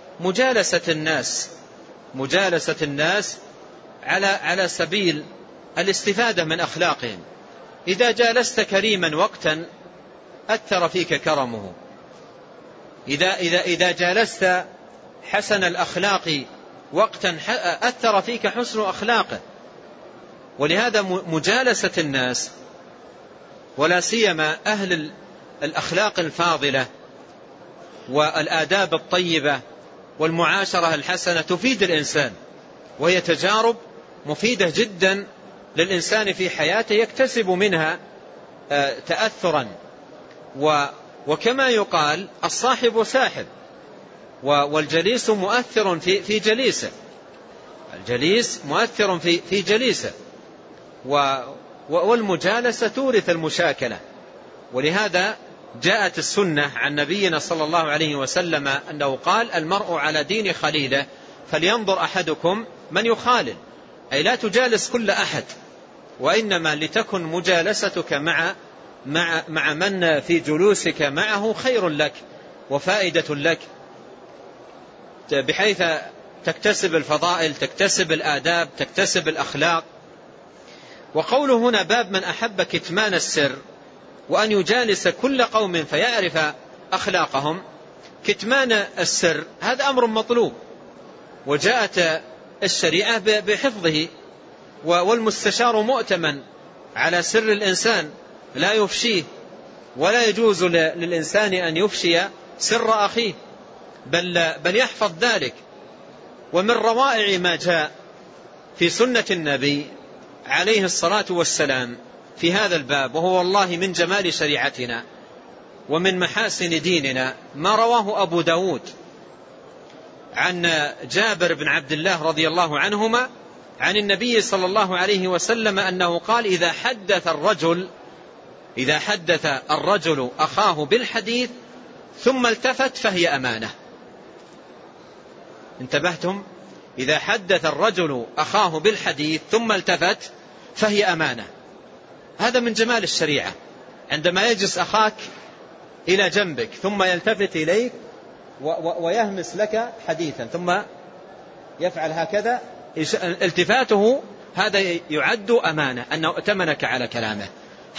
مجالسة الناس على سبيل الاستفادة من أخلاقهم. إذا جالست كريما وقتا أثر فيك كرمه، إذا جالست حسن الأخلاق وقتا أثر فيك حسن أخلاقه. ولهذا مجالسة الناس ولا سيما أهل الأخلاق الفاضلة والآداب الطيبة والمعاشرة الحسنة تفيد الإنسان، وهي تجارب مفيدة جدا للإنسان في حياته يكتسب منها تأثرا. وكما يقال الصاحب ساحب، والجليس مؤثر في جليسه، الجليس مؤثر في جليسه، والمجالسة تورث المشاكلة. ولهذا جاءت السنة عن نبينا صلى الله عليه وسلم أنه قال: المرء على دين خليله فلينظر أحدكم من يخالل، أي لا تجالس كل أحد، وإنما لتكن مجالستك مع من في جلوسك معه خير لك وفائدة لك، بحيث تكتسب الفضائل، تكتسب الآداب، تكتسب الأخلاق. وقوله هنا: باب من أحب كتمان السر وأن يجالس كل قوم فيعرف أخلاقهم. كتمان السر هذا أمر مطلوب، وجاءت الشريعة بحفظه، والمستشار مؤتمن على سر الإنسان لا يفشيه، ولا يجوز للإنسان أن يفشي سر أخيه، بل يحفظ ذلك. ومن روائع ما جاء في سنة النبي عليه الصلاة والسلام في هذا الباب، وهو والله من جمال شريعتنا ومن محاسن ديننا، ما رواه أبو داود عن جابر بن عبد الله رضي الله عنهما عن النبي صلى الله عليه وسلم أنه قال: إذا حدث الرجل أخاه بالحديث ثم التفت فهي أمانة. انتبهتم؟ إذا حدث الرجل أخاه بالحديث ثم التفت فهي أمانة. هذا من جمال الشريعة، عندما يجلس أخاك إلى جنبك ثم يلتفت إليك ويهمس لك حديثا ثم يفعل هكذا، التفاته هذا يعد أمانة، أنه ائتمنك على كلامه،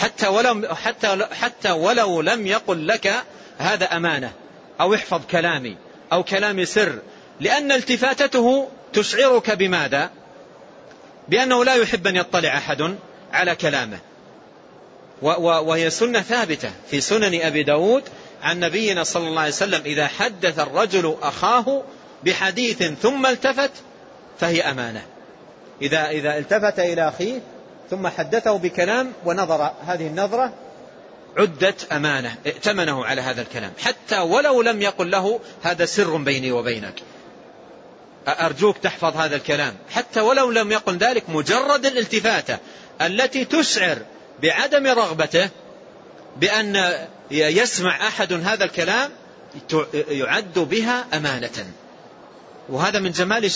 حتى ولو لم يقل لك هذا أمانة أو احفظ كلامي أو كلامي سر، لأن التفاتته تشعرك بماذا؟ بأنه لا يحب أن يطلع أحد على كلامه. وهي سنة ثابتة في سنن أبي داود عن نبينا صلى الله عليه وسلم: إذا حدث الرجل أخاه بحديث ثم التفت فهي أمانة. إذا التفت إلى أخيه ثم حدثه بكلام ونظر هذه النظرة عدت أمانة، ائتمنه على هذا الكلام، حتى ولو لم يقل له هذا سر بيني وبينك، أرجوك تحفظ هذا الكلام، حتى ولو لم يقل ذلك، مجرد الالتفاتة التي تشعر بعدم رغبته بأن يسمع أحد هذا الكلام يعد بها أمانة. وهذا من جمال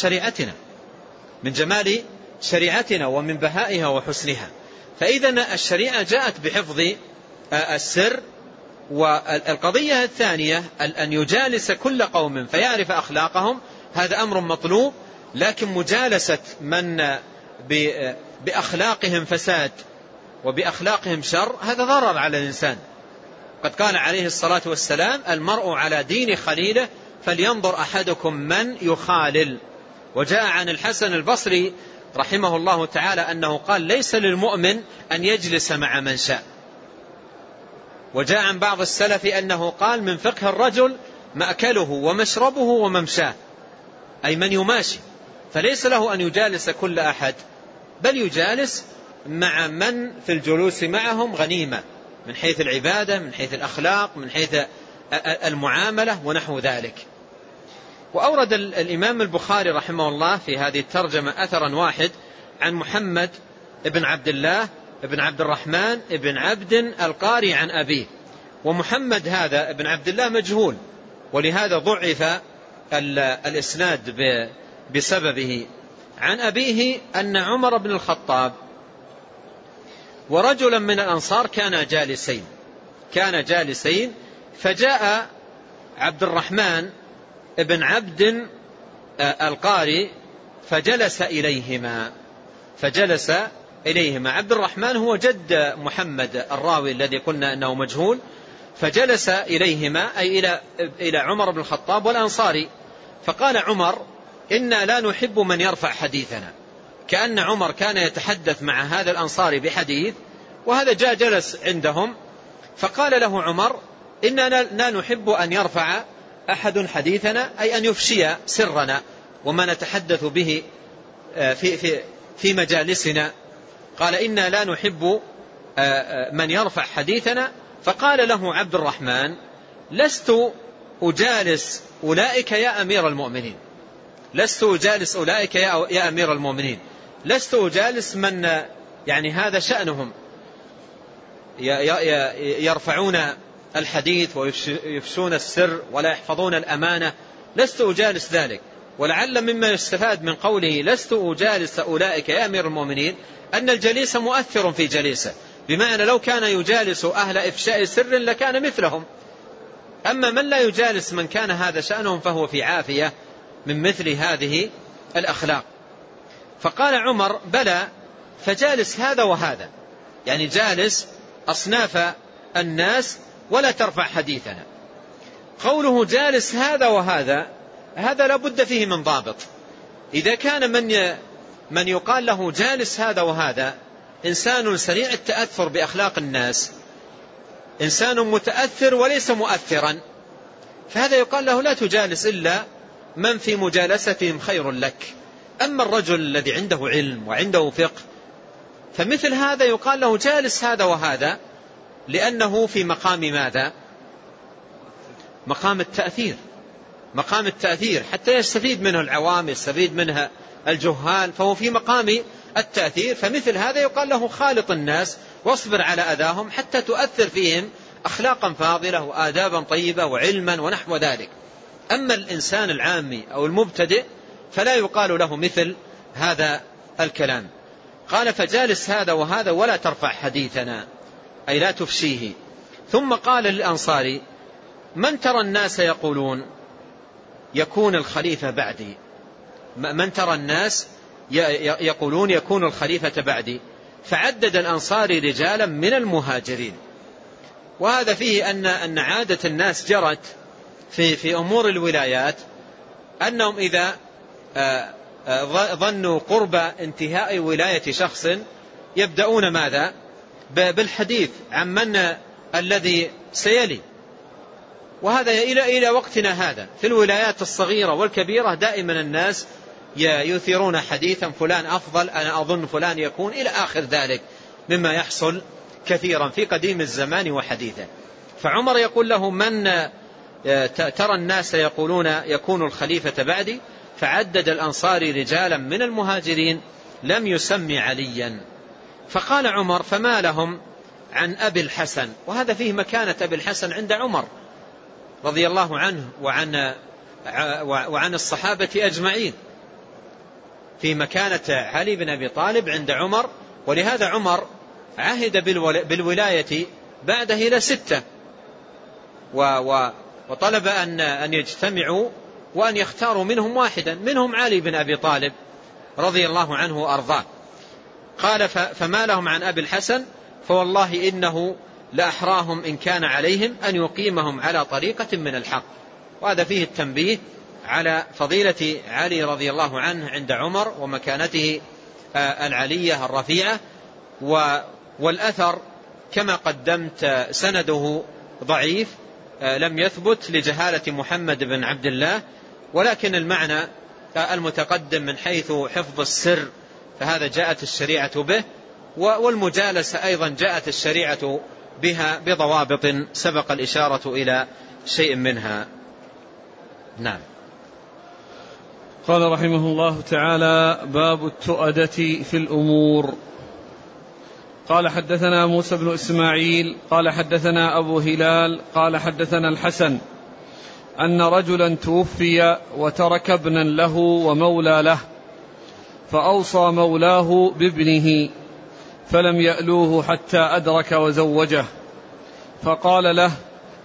شريعتنا ومن بهائها وحسنها. فإذا الشريعة جاءت بحفظ السر. والقضية الثانية أن يجالس كل قوم فيعرف أخلاقهم، هذا أمر مطلوب، لكن مجالسة من بأخلاقهم فساد وبأخلاقهم شر هذا ضرر على الإنسان. قد قال عليه الصلاة والسلام: المرء على دين خليله فلينظر أحدكم من يخالل. وجاء عن الحسن البصري رحمه الله تعالى أنه قال: ليس للمؤمن أن يجلس مع من شاء. وجاء عن بعض السلف أنه قال: من فقه الرجل مأكله ومشربه وممشاه، أي من يماشي، فليس له أن يجالس كل أحد، بل يجالس مع من في الجلوس معهم غنيمة، من حيث العبادة، من حيث الأخلاق، من حيث المعاملة ونحو ذلك. وأورد الإمام البخاري رحمه الله في هذه الترجمة أثرا واحد عن محمد ابن عبد الله ابن عبد الرحمن ابن عبد القاري عن أبيه. ومحمد هذا ابن عبد الله مجهول، ولهذا ضعف الإسناد بسببه. عن أبيه أن عمر بن الخطاب ورجلا من الأنصار كان جالسين، فجاء عبد الرحمن ابن عبد القاري فجلس إليهما. عبد الرحمن هو جد محمد الراوي الذي قلنا أنه مجهول. فجلس إليهما أي إلى عمر بن الخطاب والأنصاري. فقال عمر: إنا لا نحب من يرفع حديثنا. كأن عمر كان يتحدث مع هذا الأنصاري بحديث، وهذا جاء جلس عندهم، فقال له عمر: إنا لا نحب أن يرفع أحد حديثنا، أي أن يفشي سرنا وما نتحدث به في مجالسنا. قال: إنا لا نحب من يرفع حديثنا. فقال له عبد الرحمن: لست أجالس أولئك يا أمير المؤمنين، لست أجالس أولئك يا أمير المؤمنين، لست أجالس من يعني هذا شأنهم يرفعون الحديث ويفشون السر ولا يحفظون الأمانة، لست أجالس ذلك. ولعل مما يستفاد من قوله لست أجالس أولئك يا أمير المؤمنين أن الجليس مؤثر في جليسه، بمعنى لو كان يجالس أهل إفشاء سر لكان مثلهم، أما من لا يجالس من كان هذا شأنهم فهو في عافية من مثل هذه الأخلاق. فقال عمر: بلى، فجالس هذا وهذا، يعني جالس أصناف الناس ولا ترفع حديثنا. قوله جالس هذا وهذا هذا لا بد فيه من ضابط. إذا كان من يقال له جالس هذا وهذا إنسان سريع التأثر بأخلاق الناس، إنسان متأثر وليس مؤثرا، فهذا يقال له لا تجالس إلا من في مجالستهم خير لك. أما الرجل الذي عنده علم وعنده فقه فمثل هذا يقال له جالس هذا وهذا، لأنه في مقام ماذا؟ مقام التأثير، مقام التأثير حتى يستفيد منه العوام، يستفيد منها الجهال، فهو في مقام التأثير. فمثل هذا يقال له خالط الناس واصبر على أذاهم حتى تؤثر فيهم أخلاقا فاضلة وآدابا طيبة وعلما ونحو ذلك. أما الإنسان العامي أو المبتدئ فلا يقال له مثل هذا الكلام. قال: فجالس هذا وهذا ولا ترفع حديثنا، أي لا تفشيه. ثم قال للأنصاري: من ترى الناس يقولون يكون الخليفة بعدي؟ من ترى الناس يقولون يكون الخليفة بعدي؟ فعدد الأنصاري رجالا من المهاجرين. وهذا فيه أن عادة الناس جرت في أمور الولايات أنهم إذا ظنوا قرب انتهاء ولاية شخص يبدأون ماذا؟ بالحديث عن من الذي سيلي. وهذا إلى وقتنا هذا في الولايات الصغيرة والكبيرة دائما الناس يثيرون حديثا فلان أفضل، أنا أظن فلان يكون، إلى آخر ذلك مما يحصل كثيرا في قديم الزمان وحديثه. فعمر يقول له: من ترى الناس يقولون يكون الخليفة بعدي؟ فعدد الأنصاري رجالا من المهاجرين لم يسمي عليا. فقال عمر: فما لهم عن أبي الحسن؟ وهذا فيه مكانة أبي الحسن عند عمر رضي الله عنه وعن الصحابة أجمعين، في مكانة علي بن أبي طالب عند عمر. ولهذا عمر عهد بالولاية بعده إلى 6، وطلب أن يجتمعوا وأن يختاروا منهم واحدا، منهم علي بن أبي طالب رضي الله عنه وأرضاه. قال: فما لهم عن أبي الحسن؟ فوالله إنه لأحراهم إن كان عليهم أن يقيمهم على طريقة من الحق. وهذا فيه التنبيه على فضيلة علي رضي الله عنه عند عمر ومكانته العلية الرفيعة. والأثر كما قدمت سنده ضعيف لم يثبت لجهالة محمد بن عبد الله، ولكن المعنى المتقدم من حيث حفظ السر فهذا جاءت الشريعة به، والمجالسة أيضا جاءت الشريعة بها بضوابط سبق الإشارة إلى شيء منها. نعم. قال رحمه الله تعالى: باب التؤدة في الأمور. قال: حدثنا موسى بن إسماعيل قال حدثنا أبو هلال قال حدثنا الحسن أن رجلا توفي وترك ابنا له ومولى له، فأوصى مولاه بابنه فلم يألوه حتى أدرك وزوجه، فقال له: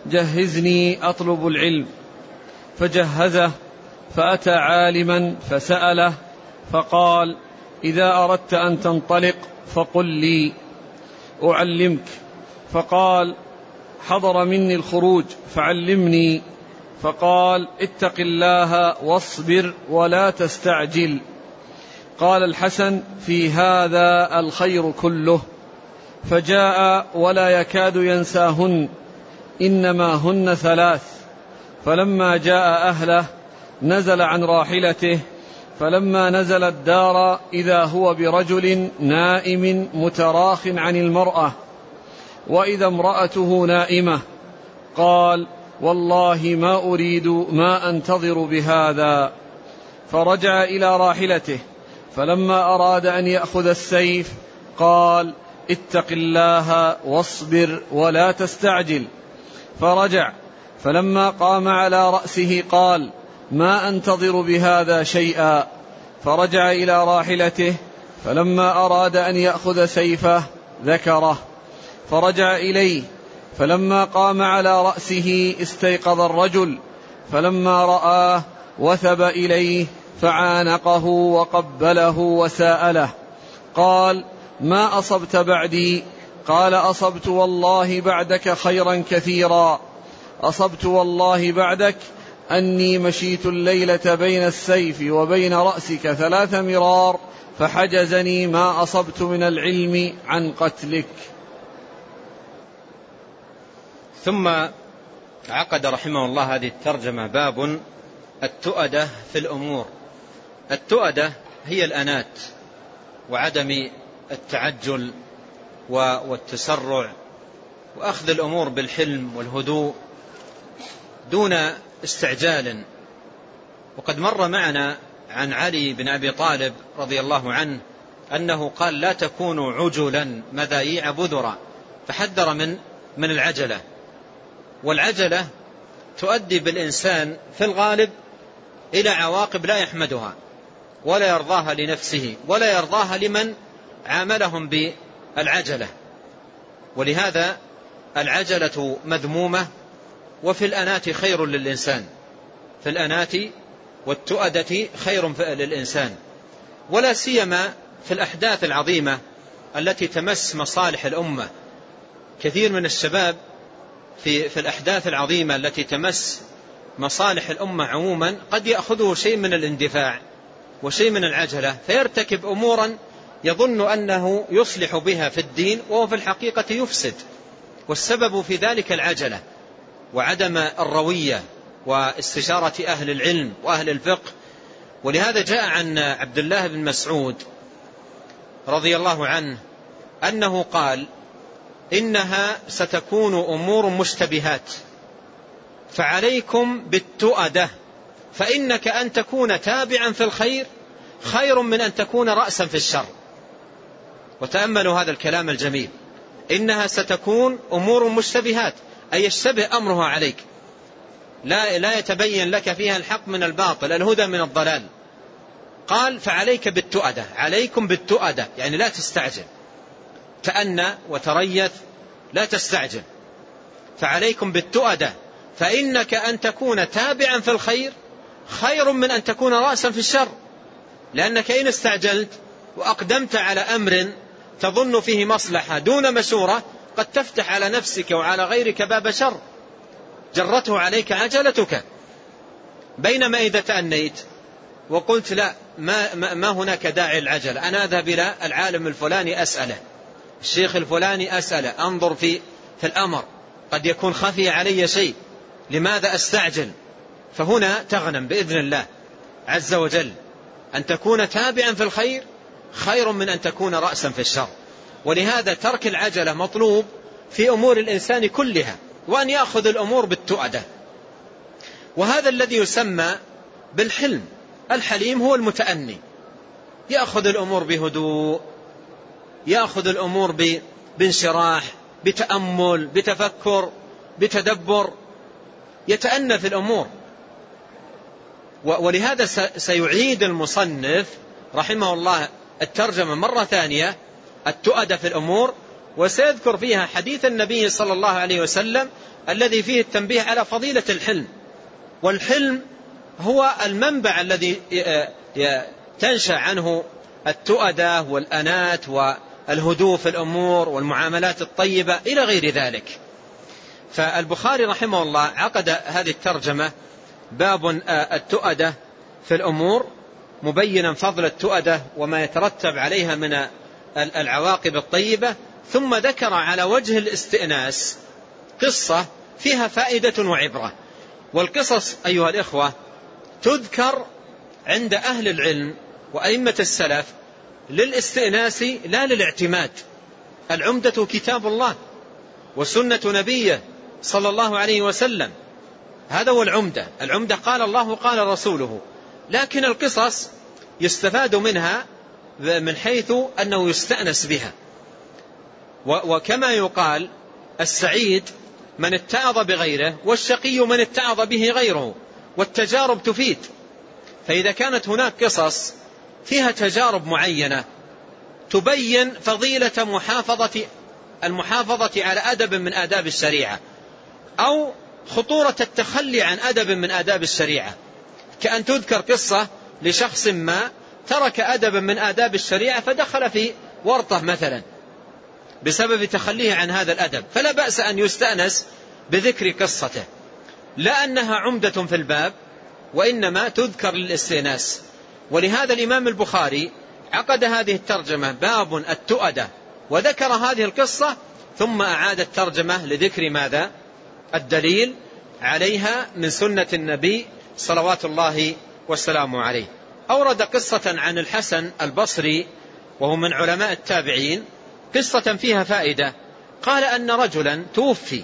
جهزني أطلب العلم. فجهزه، فأتى عالما فسأله فقال: إذا أردت أن تنطلق فقل لي أعلمك. فقال: حضر مني الخروج فعلمني. فقال: اتق الله واصبر ولا تستعجل. قال الحسن: في هذا الخير كله. فجاء ولا يكاد ينساهن، إنما هن 3. فلما جاء أهله نزل عن راحلته، فلما نزل الدار إذا هو برجل نائم متراخ عن المرأة، وإذا امرأته نائمة. قال: والله ما أريد ما أنتظر بهذا. فرجع إلى راحلته، فلما أراد أن يأخذ السيف قال: اتق الله واصبر ولا تستعجل. فرجع، فلما قام على رأسه قال: ما أنتظر بهذا شيئا. فرجع إلى راحلته، فلما أراد أن يأخذ سيفه ذكره، فرجع إليه، فلما قام على رأسه استيقظ الرجل، فلما رآه وثب إليه فعانقه وقبله وساءله. قال: ما أصبت بعدي؟ قال: أصبت والله بعدك خيرا كثيرا. أصبت والله بعدك أني مشيت الليلة بين السيف وبين رأسك 3 مرار، فحجزني ما أصبت من العلم عن قتلك. ثم عقد رحمه الله هذه الترجمة: باب التؤدة في الأمور. التؤدة هي الأنات وعدم التعجل والتسرع، وأخذ الأمور بالحلم والهدوء دون استعجال. وقد مر معنا عن علي بن أبي طالب رضي الله عنه أنه قال: لا تكونوا عجلا مذايع بذرا، فحذر من العجلة. والعجلة تؤدي بالإنسان في الغالب إلى عواقب لا يحمدها ولا يرضاها لنفسه ولا يرضاها لمن عاملهم بالعجلة. ولهذا العجلة مذمومة، وفي الأنات خير للإنسان، في الأنات والتؤدة خير للإنسان، ولا سيما في الأحداث العظيمة التي تمس مصالح الأمة. كثير من الشباب في الأحداث العظيمة التي تمس مصالح الأمة عموما قد يأخذه شيء من الاندفاع وشيء من العجلة، فيرتكب أمورا يظن أنه يصلح بها في الدين وهو في الحقيقة يفسد. والسبب في ذلك العجلة وعدم الروية واستشارة أهل العلم وأهل الفقه. ولهذا جاء عن عبد الله بن مسعود رضي الله عنه أنه قال: إنها ستكون أمور مشتبهات، فعليكم بالتؤدة، فإنك أن تكون تابعا في الخير خير من أن تكون رأسا في الشر. وتأملوا هذا الكلام الجميل: إنها ستكون أمور مشتبهات، أي يشتبه أمرها عليك، لا يتبين لك فيها الحق من الباطل، الهدى من الضلال. قال: فعليك بالتؤدة، عليكم بالتؤدة، يعني لا تستعجل، تأنى وتريث، لا تستعجل. فعليكم بالتؤدة، فإنك أن تكون تابعا في الخير خير من أن تكون رأسا في الشر. لأنك إن استعجلت وأقدمت على أمر تظن فيه مصلحة دون مشورة قد تفتح على نفسك وعلى غيرك باب شر جرته عليك عجلتك. بينما إذا تأنيت وقلت: لا، ما هناك داعي العجلة، أنا أذهب إلى العالم الفلاني أسأله، الشيخ الفلاني أسأله، أنظر في الأمر، قد يكون خفي علي شيء، لماذا أستعجل؟ فهنا تغنم بإذن الله عز وجل. أن تكون تابعا في الخير خير من أن تكون رأسا في الشر. ولهذا ترك العجلة مطلوب في أمور الإنسان كلها، وأن يأخذ الأمور بالتؤدة. وهذا الذي يسمى بالحلم. الحليم هو المتأني، يأخذ الأمور بهدوء، يأخذ الأمور بانشراح، بتأمل، بتفكر، بتدبر، يتأنى في الأمور. ولهذا سيعيد المصنف رحمه الله الترجمة مرة ثانية: التؤدة في الأمور، وسيذكر فيها حديث النبي صلى الله عليه وسلم الذي فيه التنبيه على فضيلة الحلم. والحلم هو المنبع الذي تنشأ عنه التؤدة والأنات والهدوء في الأمور والمعاملات الطيبة إلى غير ذلك. فالبخاري رحمه الله عقد هذه الترجمة باب التؤدة في الأمور، مبينا فضل التؤدة وما يترتب عليها من العواقب الطيبة، ثم ذكر على وجه الاستئناس قصة فيها فائدة وعبرة. والقصص أيها الإخوة تذكر عند أهل العلم وأئمة السلف للاستئناس لا للاعتماد. العمدة كتاب الله وسنة نبيه صلى الله عليه وسلم، هذا هو العمدة. العمدة قال الله قال رسوله، لكن القصص يستفاد منها من حيث أنه يستأنس بها. وكما يقال السعيد من اتعظ بغيره، والشقي من اتعظ به غيره، والتجارب تفيد. فإذا كانت هناك قصص فيها تجارب معينة تبين فضيلة المحافظة على أدب من آداب الشريعة، أو خطورة التخلي عن أدب من آداب الشريعة، كأن تذكر قصة لشخص ما ترك أدبا من آداب الشريعة فدخل في ورطة مثلا بسبب تخليه عن هذا الأدب، فلا بأس أن يستأنس بذكر قصته، لا أنها عمدة في الباب، وإنما تذكر للاستئناس. ولهذا الإمام البخاري عقد هذه الترجمة باب التؤدة، وذكر هذه القصة ثم أعاد الترجمة لذكر ماذا؟ الدليل عليها من سنة النبي صلوات الله والسلام عليه. أورد قصة عن الحسن البصري وهو من علماء التابعين، قصة فيها فائدة. قال أن رجلا توفي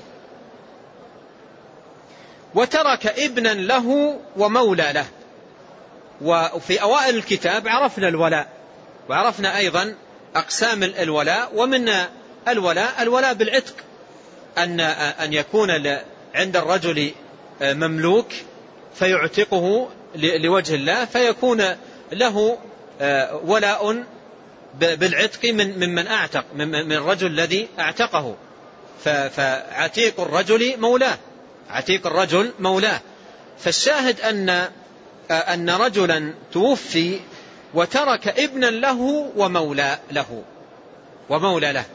وترك ابنا له ومولى له. وفي أوائل الكتاب عرفنا الولاء، وعرفنا أيضا أقسام الولاء، ومن الولاء بالعتق، أن يكون عند الرجل مملوك فيعتقه لوجه الله، فيكون له ولاء بالعتق ممن أعتق، من الرجل الذي أعتقه. فعتيق الرجل مولاه، عتيق الرجل مولاه. فالشاهد أن رجلا توفي وترك ابنا له ومولى له،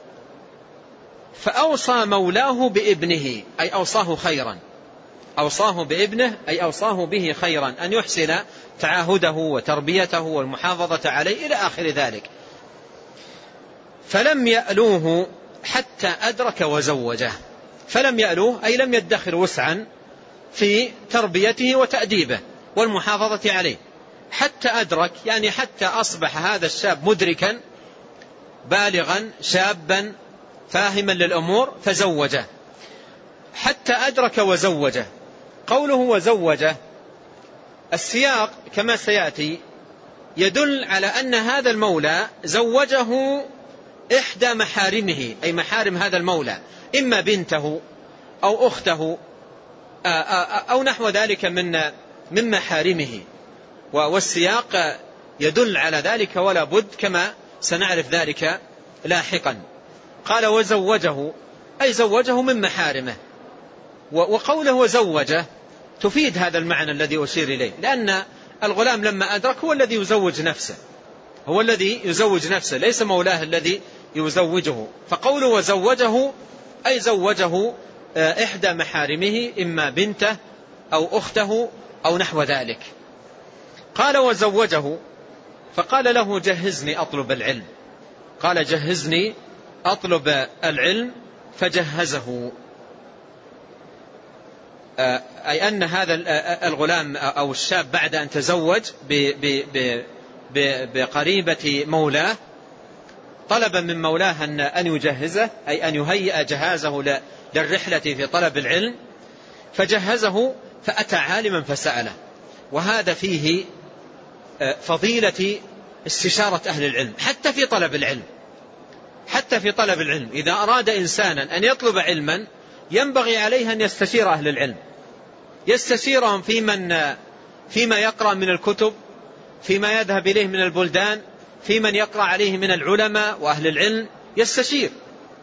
فأوصى مولاه بابنه، أي أوصاه خيرا، أوصاه بابنه أي أوصاه به خيرا، أن يحسن تعاهده وتربيته والمحافظة عليه إلى آخر ذلك. فلم يألوه حتى أدرك وزوجه. فلم يألوه أي لم يدخر وسعا في تربيته وتأديبه والمحافظة عليه، حتى أدرك يعني حتى أصبح هذا الشاب مدركا بالغا شابا فاهما للأمور، فزوجه. حتى أدرك وزوجه، قوله وزوجه السياق كما سيأتي يدل على أن هذا المولى زوجه إحدى محارمه، أي محارم هذا المولى، إما بنته أو أخته أو نحو ذلك من محارمه، والسياق يدل على ذلك ولا بد كما سنعرف ذلك لاحقا. قال وزوجه أي زوجه من محارمه. وقوله وزوجه تفيد هذا المعنى الذي أشير إليه، لأن الغلام لما أدرك هو الذي يزوج نفسه، هو الذي يزوج نفسه، ليس مولاه الذي يزوجه. فقوله وزوجه أي زوجه إحدى محارمه، إما بنته أو أخته أو نحو ذلك. قال وزوجه، فقال له جهزني أطلب العلم، قال جهزني أطلب العلم، فجهزه. أي أن هذا الغلام أو الشاب بعد أن تزوج بقريبة مولاه طلب من مولاه أن يجهزه، أي أن يهيئ جهازه للرحلة في طلب العلم، فجهزه فأتى عالما فسأله. وهذا فيه فضيلة استشارة أهل العلم حتى في طلب العلم، حتى في طلب العلم. إذا أراد إنسانا أن يطلب علما ينبغي عليه أن يستشير أهل العلم، يستشيرهم فيما يقرأ من الكتب، فيما يذهب إليه من البلدان، في من يقرأ عليه من العلماء وأهل العلم، يستشير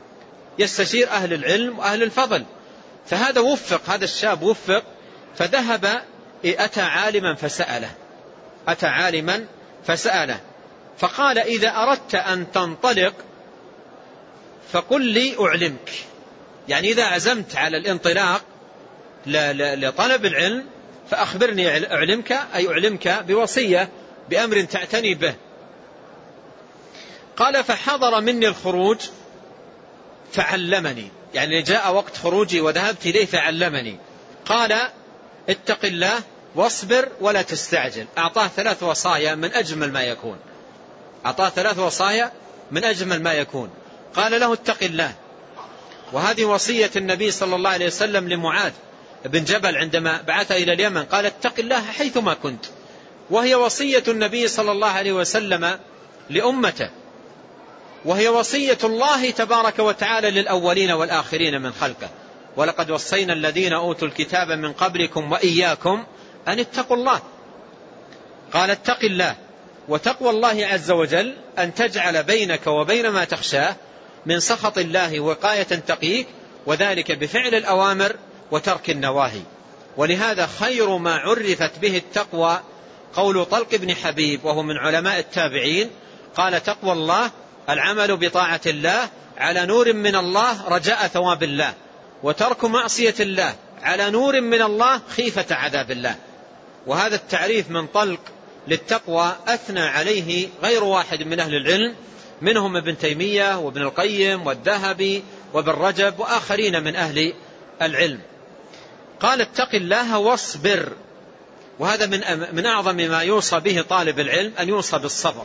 يستشير أهل العلم وأهل الفضل. فهذا وفق، هذا الشاب وفق، فذهب أتى عالما فسأله فقال: إذا أردت أن تنطلق فقل لي أعلمك. يعني إذا عزمت على الانطلاق لطلب العلم فأخبرني أعلمك، أي أعلمك بوصية، بأمر تعتني به. قال: فحضر مني الخروج فعلمني، يعني جاء وقت خروجي وذهبت إليه فعلمني. قال: اتق الله واصبر ولا تستعجل. أعطاه 3 وصايا من أجمل ما يكون. قال له: اتق الله. وهذه وصية النبي صلى الله عليه وسلم لمعاذ بن جبل عندما بعث إلى اليمن، قال: اتق الله حيثما كنت. وهي وصية النبي صلى الله عليه وسلم لأمته، وهي وصية الله تبارك وتعالى للأولين والآخرين من خلقه: ولقد وصينا الذين أوتوا الكتاب من قبلكم وإياكم أن اتقوا الله. قال: اتق الله. وتقوى الله عز وجل أن تجعل بينك وبين ما تخشاه من سخط الله وقاية تقيك، وذلك بفعل الأوامر وترك النواهي. ولهذا خير ما عرفت به التقوى قول طلق بن حبيب وهو من علماء التابعين، قال: تقوى الله العمل بطاعة الله على نور من الله رجاء ثواب الله، وترك معصية الله على نور من الله خيفة عذاب الله. وهذا التعريف من طلق للتقوى أثنى عليه غير واحد من أهل العلم، منهم ابن تيمية وابن القيم والذهبي وابن رجب وآخرين من أهل العلم. قال: اتق الله واصبر. وهذا من أعظم ما يوصى به طالب العلم، أن يوصى بالصبر.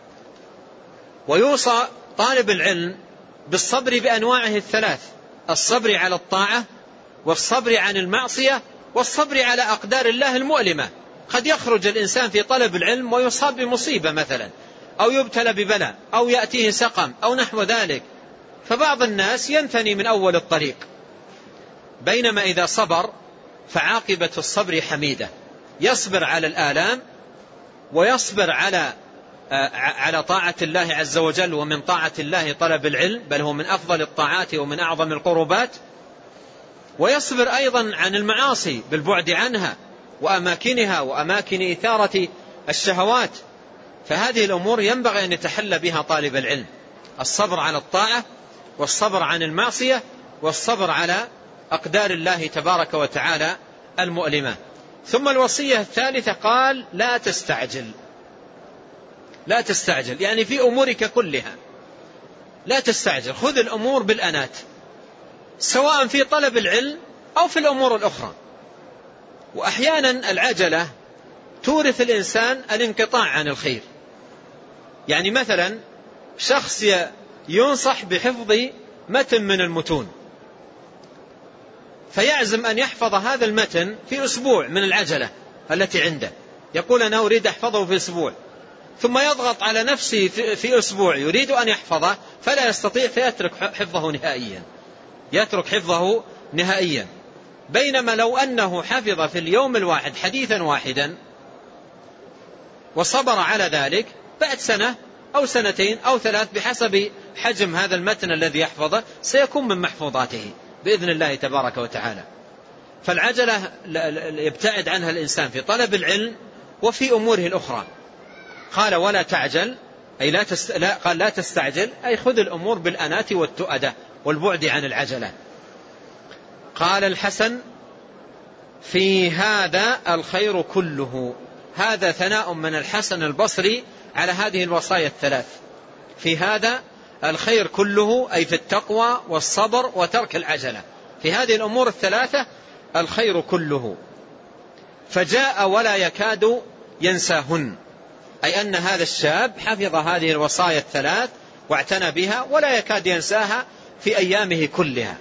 ويوصى طالب العلم بالصبر بأنواعه 3: الصبر على الطاعة، والصبر عن المعصية، والصبر على أقدار الله المؤلمة. قد يخرج الإنسان في طلب العلم ويصاب بمصيبة مثلا، أو يبتلى ببلاء، أو يأتيه سقم، أو نحو ذلك، فبعض الناس ينثني من أول الطريق، بينما إذا صبر فعاقبة الصبر حميدة. يصبر على الآلام، ويصبر على طاعة الله عز وجل، ومن طاعة الله طلب العلم، بل هو من أفضل الطاعات ومن أعظم القربات. ويصبر أيضا عن المعاصي بالبعد عنها وأماكنها وأماكن إثارة الشهوات. فهذه الأمور ينبغي أن يتحلى بها طالب العلم: الصبر على الطاعة، والصبر عن المعصية، والصبر على أقدار الله تبارك وتعالى المؤلمة. ثم الوصية الثالثة قال: لا تستعجل، يعني في أمورك كلها لا تستعجل، خذ الأمور بالأنات، سواء في طلب العلم أو في الأمور الأخرى. وأحيانا العجلة تورث الإنسان الانقطاع عن الخير. يعني مثلا شخص ينصح بحفظ متن من المتون، فيعزم أن يحفظ هذا المتن في أسبوع من العجلة التي عنده، يقول: أنا أريد أحفظه في أسبوع، ثم يضغط على نفسه في أسبوع يريد أن يحفظه فلا يستطيع، فيترك حفظه نهائيا. بينما لو أنه حفظ في اليوم الواحد حديثا واحدا وصبر على ذلك، بعد سنة أو سنتين أو 3 بحسب حجم هذا المتن الذي يحفظه سيكون من محفوظاته بإذن الله تبارك وتعالى. فالعجلة يبتعد عنها الإنسان في طلب العلم وفي أموره الأخرى. قال: ولا تعجل، أي قال: لا تستعجل، أي خذ الأمور بالأنات والتؤدة والبعد عن العجلة. قال الحسن: في هذا الخير كله. هذا ثناء من الحسن البصري على هذه الوصايا ال3: في هذا الخير كله، أي في التقوى والصبر وترك العجلة، في هذه الأمور ال3 الخير كله. فجاء ولا يكاد ينساهن، أي أن هذا الشاب حفظ هذه الوصايا ال3 واعتنى بها ولا يكاد ينساها في أيامه كلها.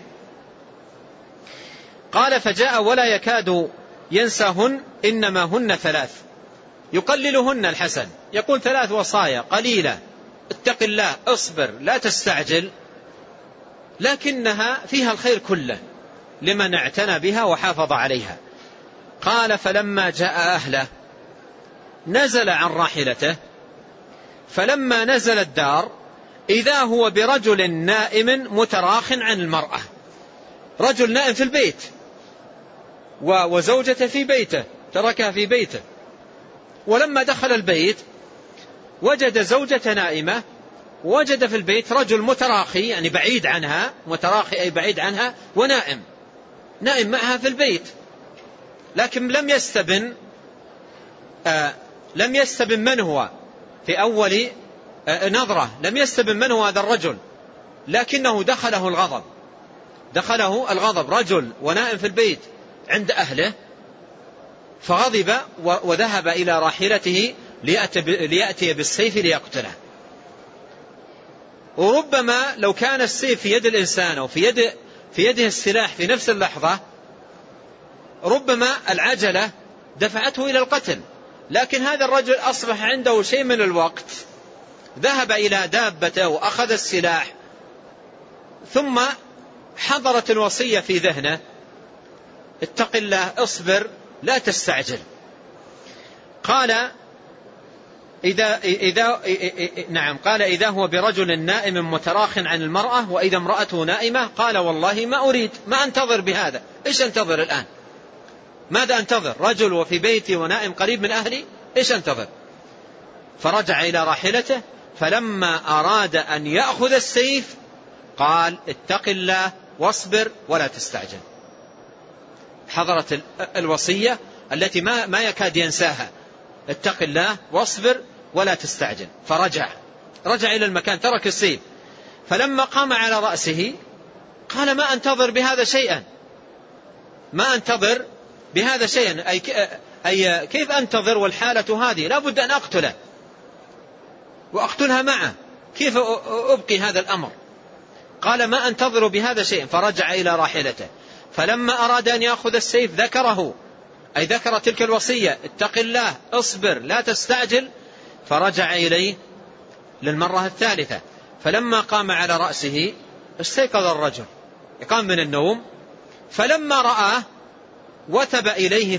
قال: فجاء ولا يكاد ينساهن، إنما هن 3، يقللهن الحسن، يقول 3 وصايا قليلة: اتق الله، اصبر، لا تستعجل، لكنها فيها الخير كله لمن اعتنى بها وحافظ عليها. قال: فلما جاء أهله نزل عن راحلته، فلما نزل الدار إذا هو برجل نائم متراخ عن المرأة. رجل نائم في البيت وزوجته في بيته، تركها في بيته، ولما دخل البيت وجد زوجته نائمة، وجد في البيت رجل متراخي يعني بعيد عنها، متراخي أي بعيد عنها، ونائم معها في البيت، لكن لم يستبن من هو في أول نظرة، لم يستبن من هو هذا الرجل، لكنه دخله الغضب، رجل ونائم في البيت عند أهله، فغضب وذهب إلى راحلته ليأتي بالسيف ليقتله. وربما لو كان السيف في يد الإنسان أو في يده السلاح في نفس اللحظة، ربما العجلة دفعته إلى القتل، لكن هذا الرجل أصبح عنده شيء من الوقت، ذهب إلى دابته وأخذ السلاح، ثم حضرت الوصية في ذهنه: اتق الله، اصبر، لا تستعجل. قال إذا هو برجل نائم متراخ عن المرأة وإذا امرأته نائمة، قال والله ما أريد، ما أنتظر بهذا، إيش أنتظر الآن؟ ماذا أنتظر؟ رجل وفي بيتي ونائم قريب من أهلي، إيش أنتظر؟ فرجع إلى راحلته، فلما أراد أن يأخذ السيف قال: اتق الله واصبر ولا تستعجل. حضرت الوصية التي ما يكاد ينساها: اتق الله واصبر ولا تستعجل. فرجع إلى المكان، ترك السيف، فلما قام على رأسه قال: ما أنتظر بهذا شيئا، أي كيف أنتظر والحالة هذه؟ لا بد أن أقتله وأقتلها معه، كيف أبقي هذا الأمر؟ قال: ما أنتظر بهذا شيئا. فرجع إلى راحلته، فلما أراد أن يأخذ السيف ذكر تلك الوصية: اتق الله اصبر لا تستعجل. فرجع إليه للمرة الثالثة، فلما قام على رأسه استيقظ الرجل، قام من النوم، فلما رآه وثب إليه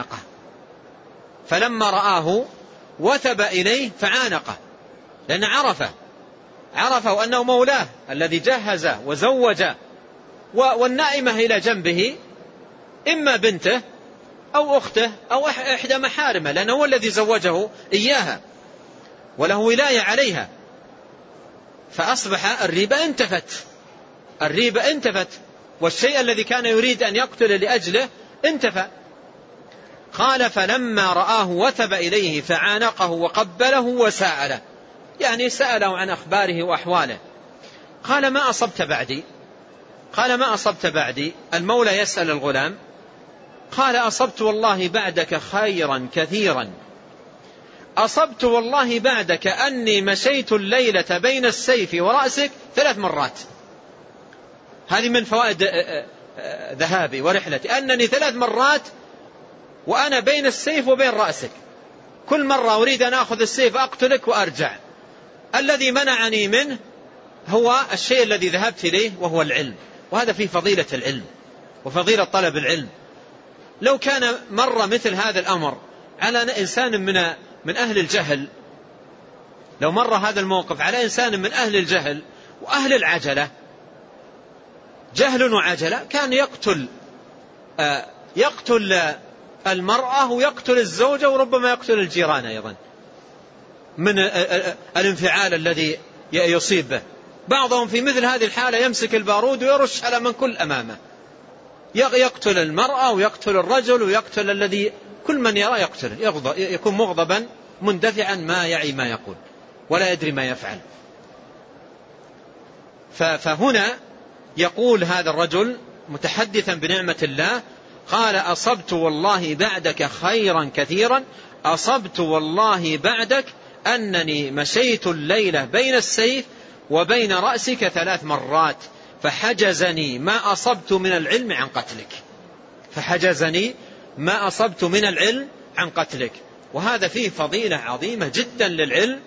فعانقه، لأن عرفه أنه مولاه الذي جهزه وزوجه، والنائمة إلى جنبه إما بنته أو أخته أو إحدى محارمه، لأنه هو الذي زوجه إياها وله ولاية عليها. فأصبح الريبة انتفت، والشيء الذي كان يريد أن يقتل لأجله انتفى. قال: فلما رآه وثب إليه فعانقه وقبله وسأله، يعني سأله عن أخباره وأحواله. قال: ما أصبت بعدي؟ المولى يسأل الغلام. قال: أصبت والله بعدك خيرا كثيرا، أصبت والله بعدك أني مشيت الليلة بين السيف ورأسك 3 مرات. هذه من فوائد ذهابي ورحلتي، أنني 3 مرات وأنا بين السيف وبين رأسك، كل مرة أريد أن أخذ السيف أقتلك وأرجع. الذي منعني منه هو الشيء الذي ذهبت إليه وهو العلم، وهذا فيه فضيلة العلم وفضيلة طلب العلم. لو كان مر مثل هذا الأمر على إنسان من أهل الجهل، لو مر هذا الموقف على إنسان من أهل الجهل وأهل العجلة، جهل وعجلة، كان يقتل المرأة ويقتل الزوجة وربما يقتل الجيران أيضا من الانفعال الذي يصيب به. بعضهم في مثل هذه الحالة يمسك البارود ويرش على من كل أمامه، يقتل المرأة ويقتل الرجل ويقتل الذي كل من يرى يقتل، يكون مغضبا مندفعا ما يعي ما يقول ولا يدري ما يفعل. فهنا يقول هذا الرجل متحدثا بنعمة الله، قال: أصبت والله بعدك خيرا كثيرا، أصبت والله بعدك أنني مشيت الليلة بين السيف وبين رأسك 3 مرات، فحجزني ما أصبت من العلم عن قتلك. وهذا فيه فضيلة عظيمة جدا للعلم،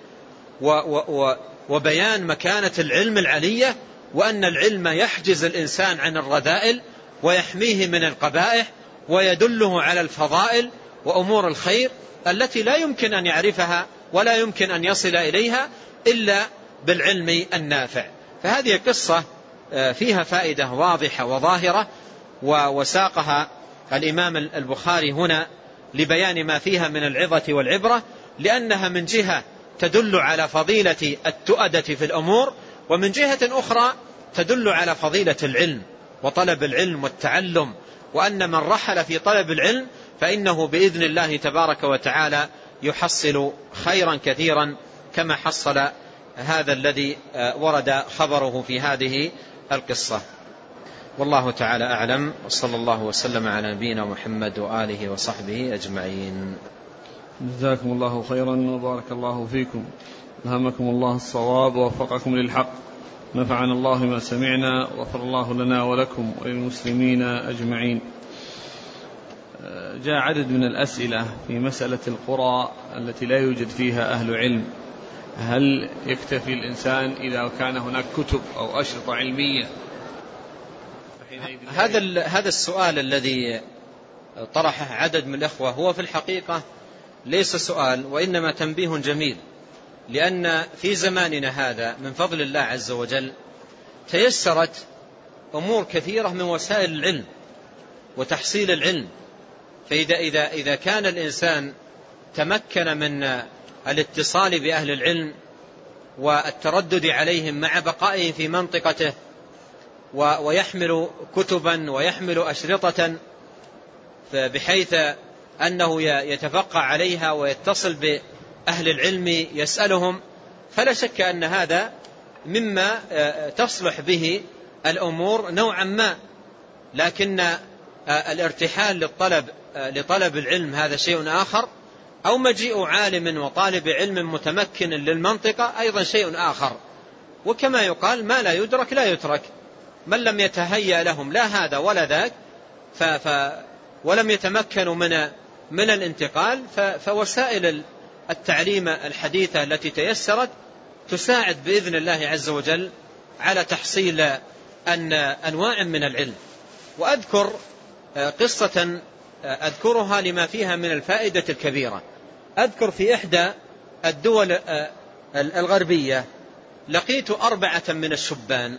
وبيان مكانة العلم العلية، وأن العلم يحجز الإنسان عن الرذائل ويحميه من القبائح، ويدله على الفضائل وأمور الخير التي لا يمكن أن يعرفها ولا يمكن أن يصل إليها إلا بالعلم النافع. فهذه قصة فيها فائدة واضحة وظاهرة، وساقها الإمام البخاري هنا لبيان ما فيها من العظة والعبرة، لأنها من جهة تدل على فضيلة التؤدة في الأمور، ومن جهة أخرى تدل على فضيلة العلم وطلب العلم والتعلم، وأن من رحل في طلب العلم فإنه بإذن الله تبارك وتعالى يحصل خيرا كثيرا، كما حصل هذا الذي ورد خبره في هذه القصة. والله تعالى أعلم، وصلى الله وسلم على نبينا محمد وآله وصحبه أجمعين. جزاكم الله خيرا وبارك الله فيكم، ألهمكم الله الصواب ووفقكم للحق، نفعنا الله ما سمعنا، وغفر الله لنا ولكم وللمسلمين أجمعين. جاء عدد من الأسئلة في مسألة القرى التي لا يوجد فيها أهل علم، هل يكتفي الإنسان إذا كان هناك كتب أو أشرطة علمية؟ هذا السؤال الذي طرحه عدد من الأخوة هو في الحقيقة ليس سؤال، وإنما تنبيه جميل، لأن في زماننا هذا من فضل الله عز وجل تيسرت أمور كثيرة من وسائل العلم وتحصيل العلم. فإذا كان الإنسان تمكن من الاتصال بأهل العلم والتردد عليهم مع بقائهم في منطقته، ويحمل كتبا ويحمل أشرطة بحيث أنه يتفقه عليها ويتصل بأهل العلم يسألهم، فلا شك أن هذا مما تصلح به الأمور نوعا ما. لكن الارتحال لطلب العلم هذا شيء آخر، أو مجيء عالم وطالب علم متمكن للمنطقة أيضا شيء آخر. وكما يقال ما لا يدرك لا يترك، من لم يتهيأ لهم لا هذا ولا ذاك ولم يتمكنوا من الانتقال، فوسائل التعليم الحديثة التي تيسرت تساعد بإذن الله عز وجل على تحصيل أنواع من العلم. وأذكر قصة أذكرها لما فيها من الفائدة الكبيرة. أذكر في إحدى الدول الغربية لقيت 4 من الشبان،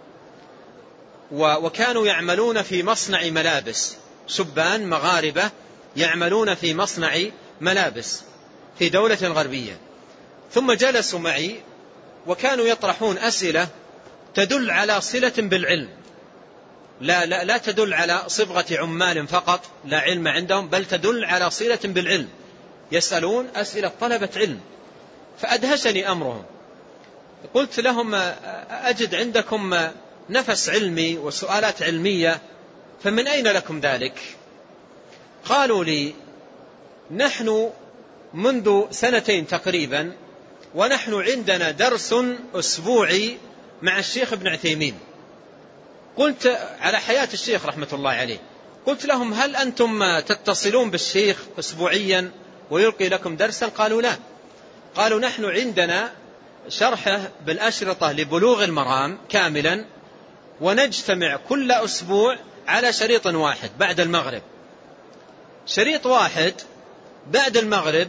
وكانوا يعملون في مصنع ملابس، شبان مغاربة يعملون في مصنع ملابس في دولة غربية. ثم جلسوا معي وكانوا يطرحون أسئلة تدل على صلة بالعلم، لا تدل على صبغة عمال فقط لا علم عندهم، بل تدل على صلة بالعلم، يسألون أسئلة طلبة علم. فأدهشني أمرهم، قلت لهم أجد عندكم نفس علمي وسؤالات علمية، فمن أين لكم ذلك؟ قالوا لي نحن منذ 2 تقريبا ونحن عندنا درس أسبوعي مع الشيخ ابن عثيمين. قلت على حياة الشيخ رحمة الله عليه، قلت لهم هل أنتم تتصلون بالشيخ أسبوعيا ويلقي لكم درسا؟ قالوا لا. قالوا نحن عندنا شرحه بالأشرطة لبلوغ المرام كاملا، ونجتمع كل أسبوع على شريط واحد بعد المغرب، شريط واحد بعد المغرب.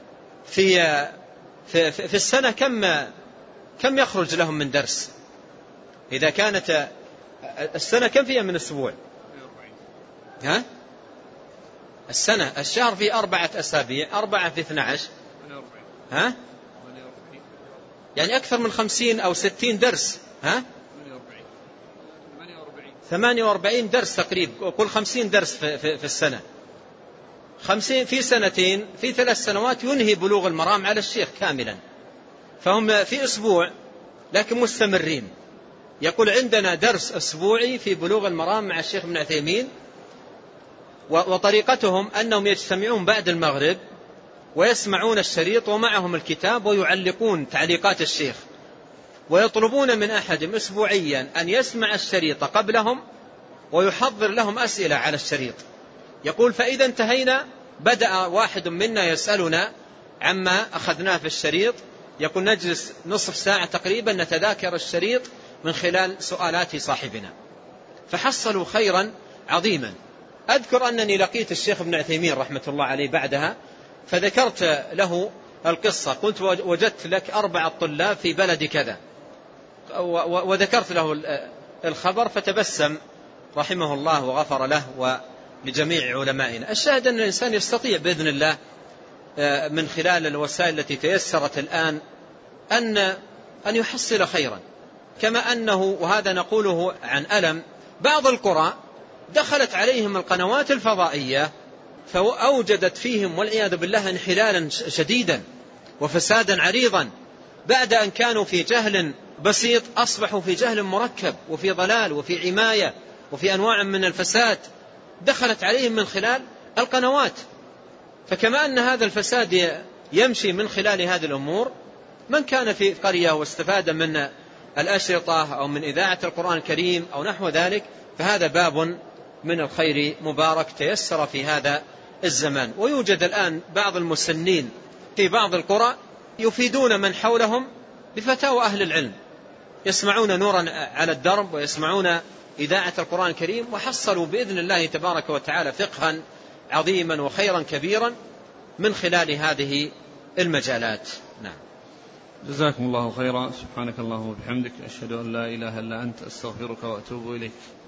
في السنة كم يخرج لهم من درس؟ إذا كانت السنة كم فيها من أسبوع؟ ها؟ السنة الشهر فيه 4 أسابيع، 4 في 12، ها؟ يعني أكثر من 50 أو 60 درس، ها؟ 48 درس تقريبا، قل 50 درس في السنة، 50 في 2 في 3 سنوات ينهي بلوغ المرام على الشيخ كاملا. فهم في أسبوع لكن مستمرين. يقول عندنا درس أسبوعي في بلوغ المرام مع الشيخ ابن عثيمين، وطريقتهم أنهم يجتمعون بعد المغرب ويسمعون الشريط ومعهم الكتاب ويعلقون تعليقات الشيخ، ويطلبون من أحدهم أسبوعيا أن يسمع الشريط قبلهم ويحضر لهم أسئلة على الشريط. يقول فإذا انتهينا بدأ واحد منا يسألنا عما أخذناه في الشريط، يقول نجلس نصف ساعة تقريبا نتذاكر الشريط من خلال سؤالات صاحبنا، فحصلوا خيرا عظيما. أذكر أنني لقيت الشيخ ابن عثيمين رحمة الله عليه بعدها، فذكرت له القصة، قلت وجدت لك 4 طلاب في بلد كذا، وذكرت له الخبر فتبسم رحمه الله وغفر له ولجميع علمائنا. الشاهد أن الإنسان يستطيع بإذن الله من خلال الوسائل التي تيسرت الآن أن يحصل خيرا، كما أنه، وهذا نقوله عن ألم، بعض القرى دخلت عليهم القنوات الفضائية فأوجدت فيهم والعياذ بالله انحلالا شديدا وفسادا عريضا، بعد أن كانوا في جهل بسيط أصبحوا في جهل مركب وفي ضلال وفي عماية وفي أنواع من الفساد دخلت عليهم من خلال القنوات. فكما أن هذا الفساد يمشي من خلال هذه الأمور، من كان في قرية واستفاد من الأشرطة أو من إذاعة القرآن الكريم أو نحو ذلك، فهذا باب من الخير مبارك تيسر في هذا الزمان. ويوجد الآن بعض المسنين في بعض القرى يفيدون من حولهم بفتاوى أهل العلم، يسمعون نورا على الدرب ويسمعون إذاعة القرآن الكريم، وحصلوا بإذن الله تبارك وتعالى فقها عظيما وخيرا كبيرا من خلال هذه المجالات. نعم. جزاكم الله خيرا. سبحانك اللهم وبحمدك، أشهد أن لا إله إلا أنت، أستغفرك وأتوب إليك.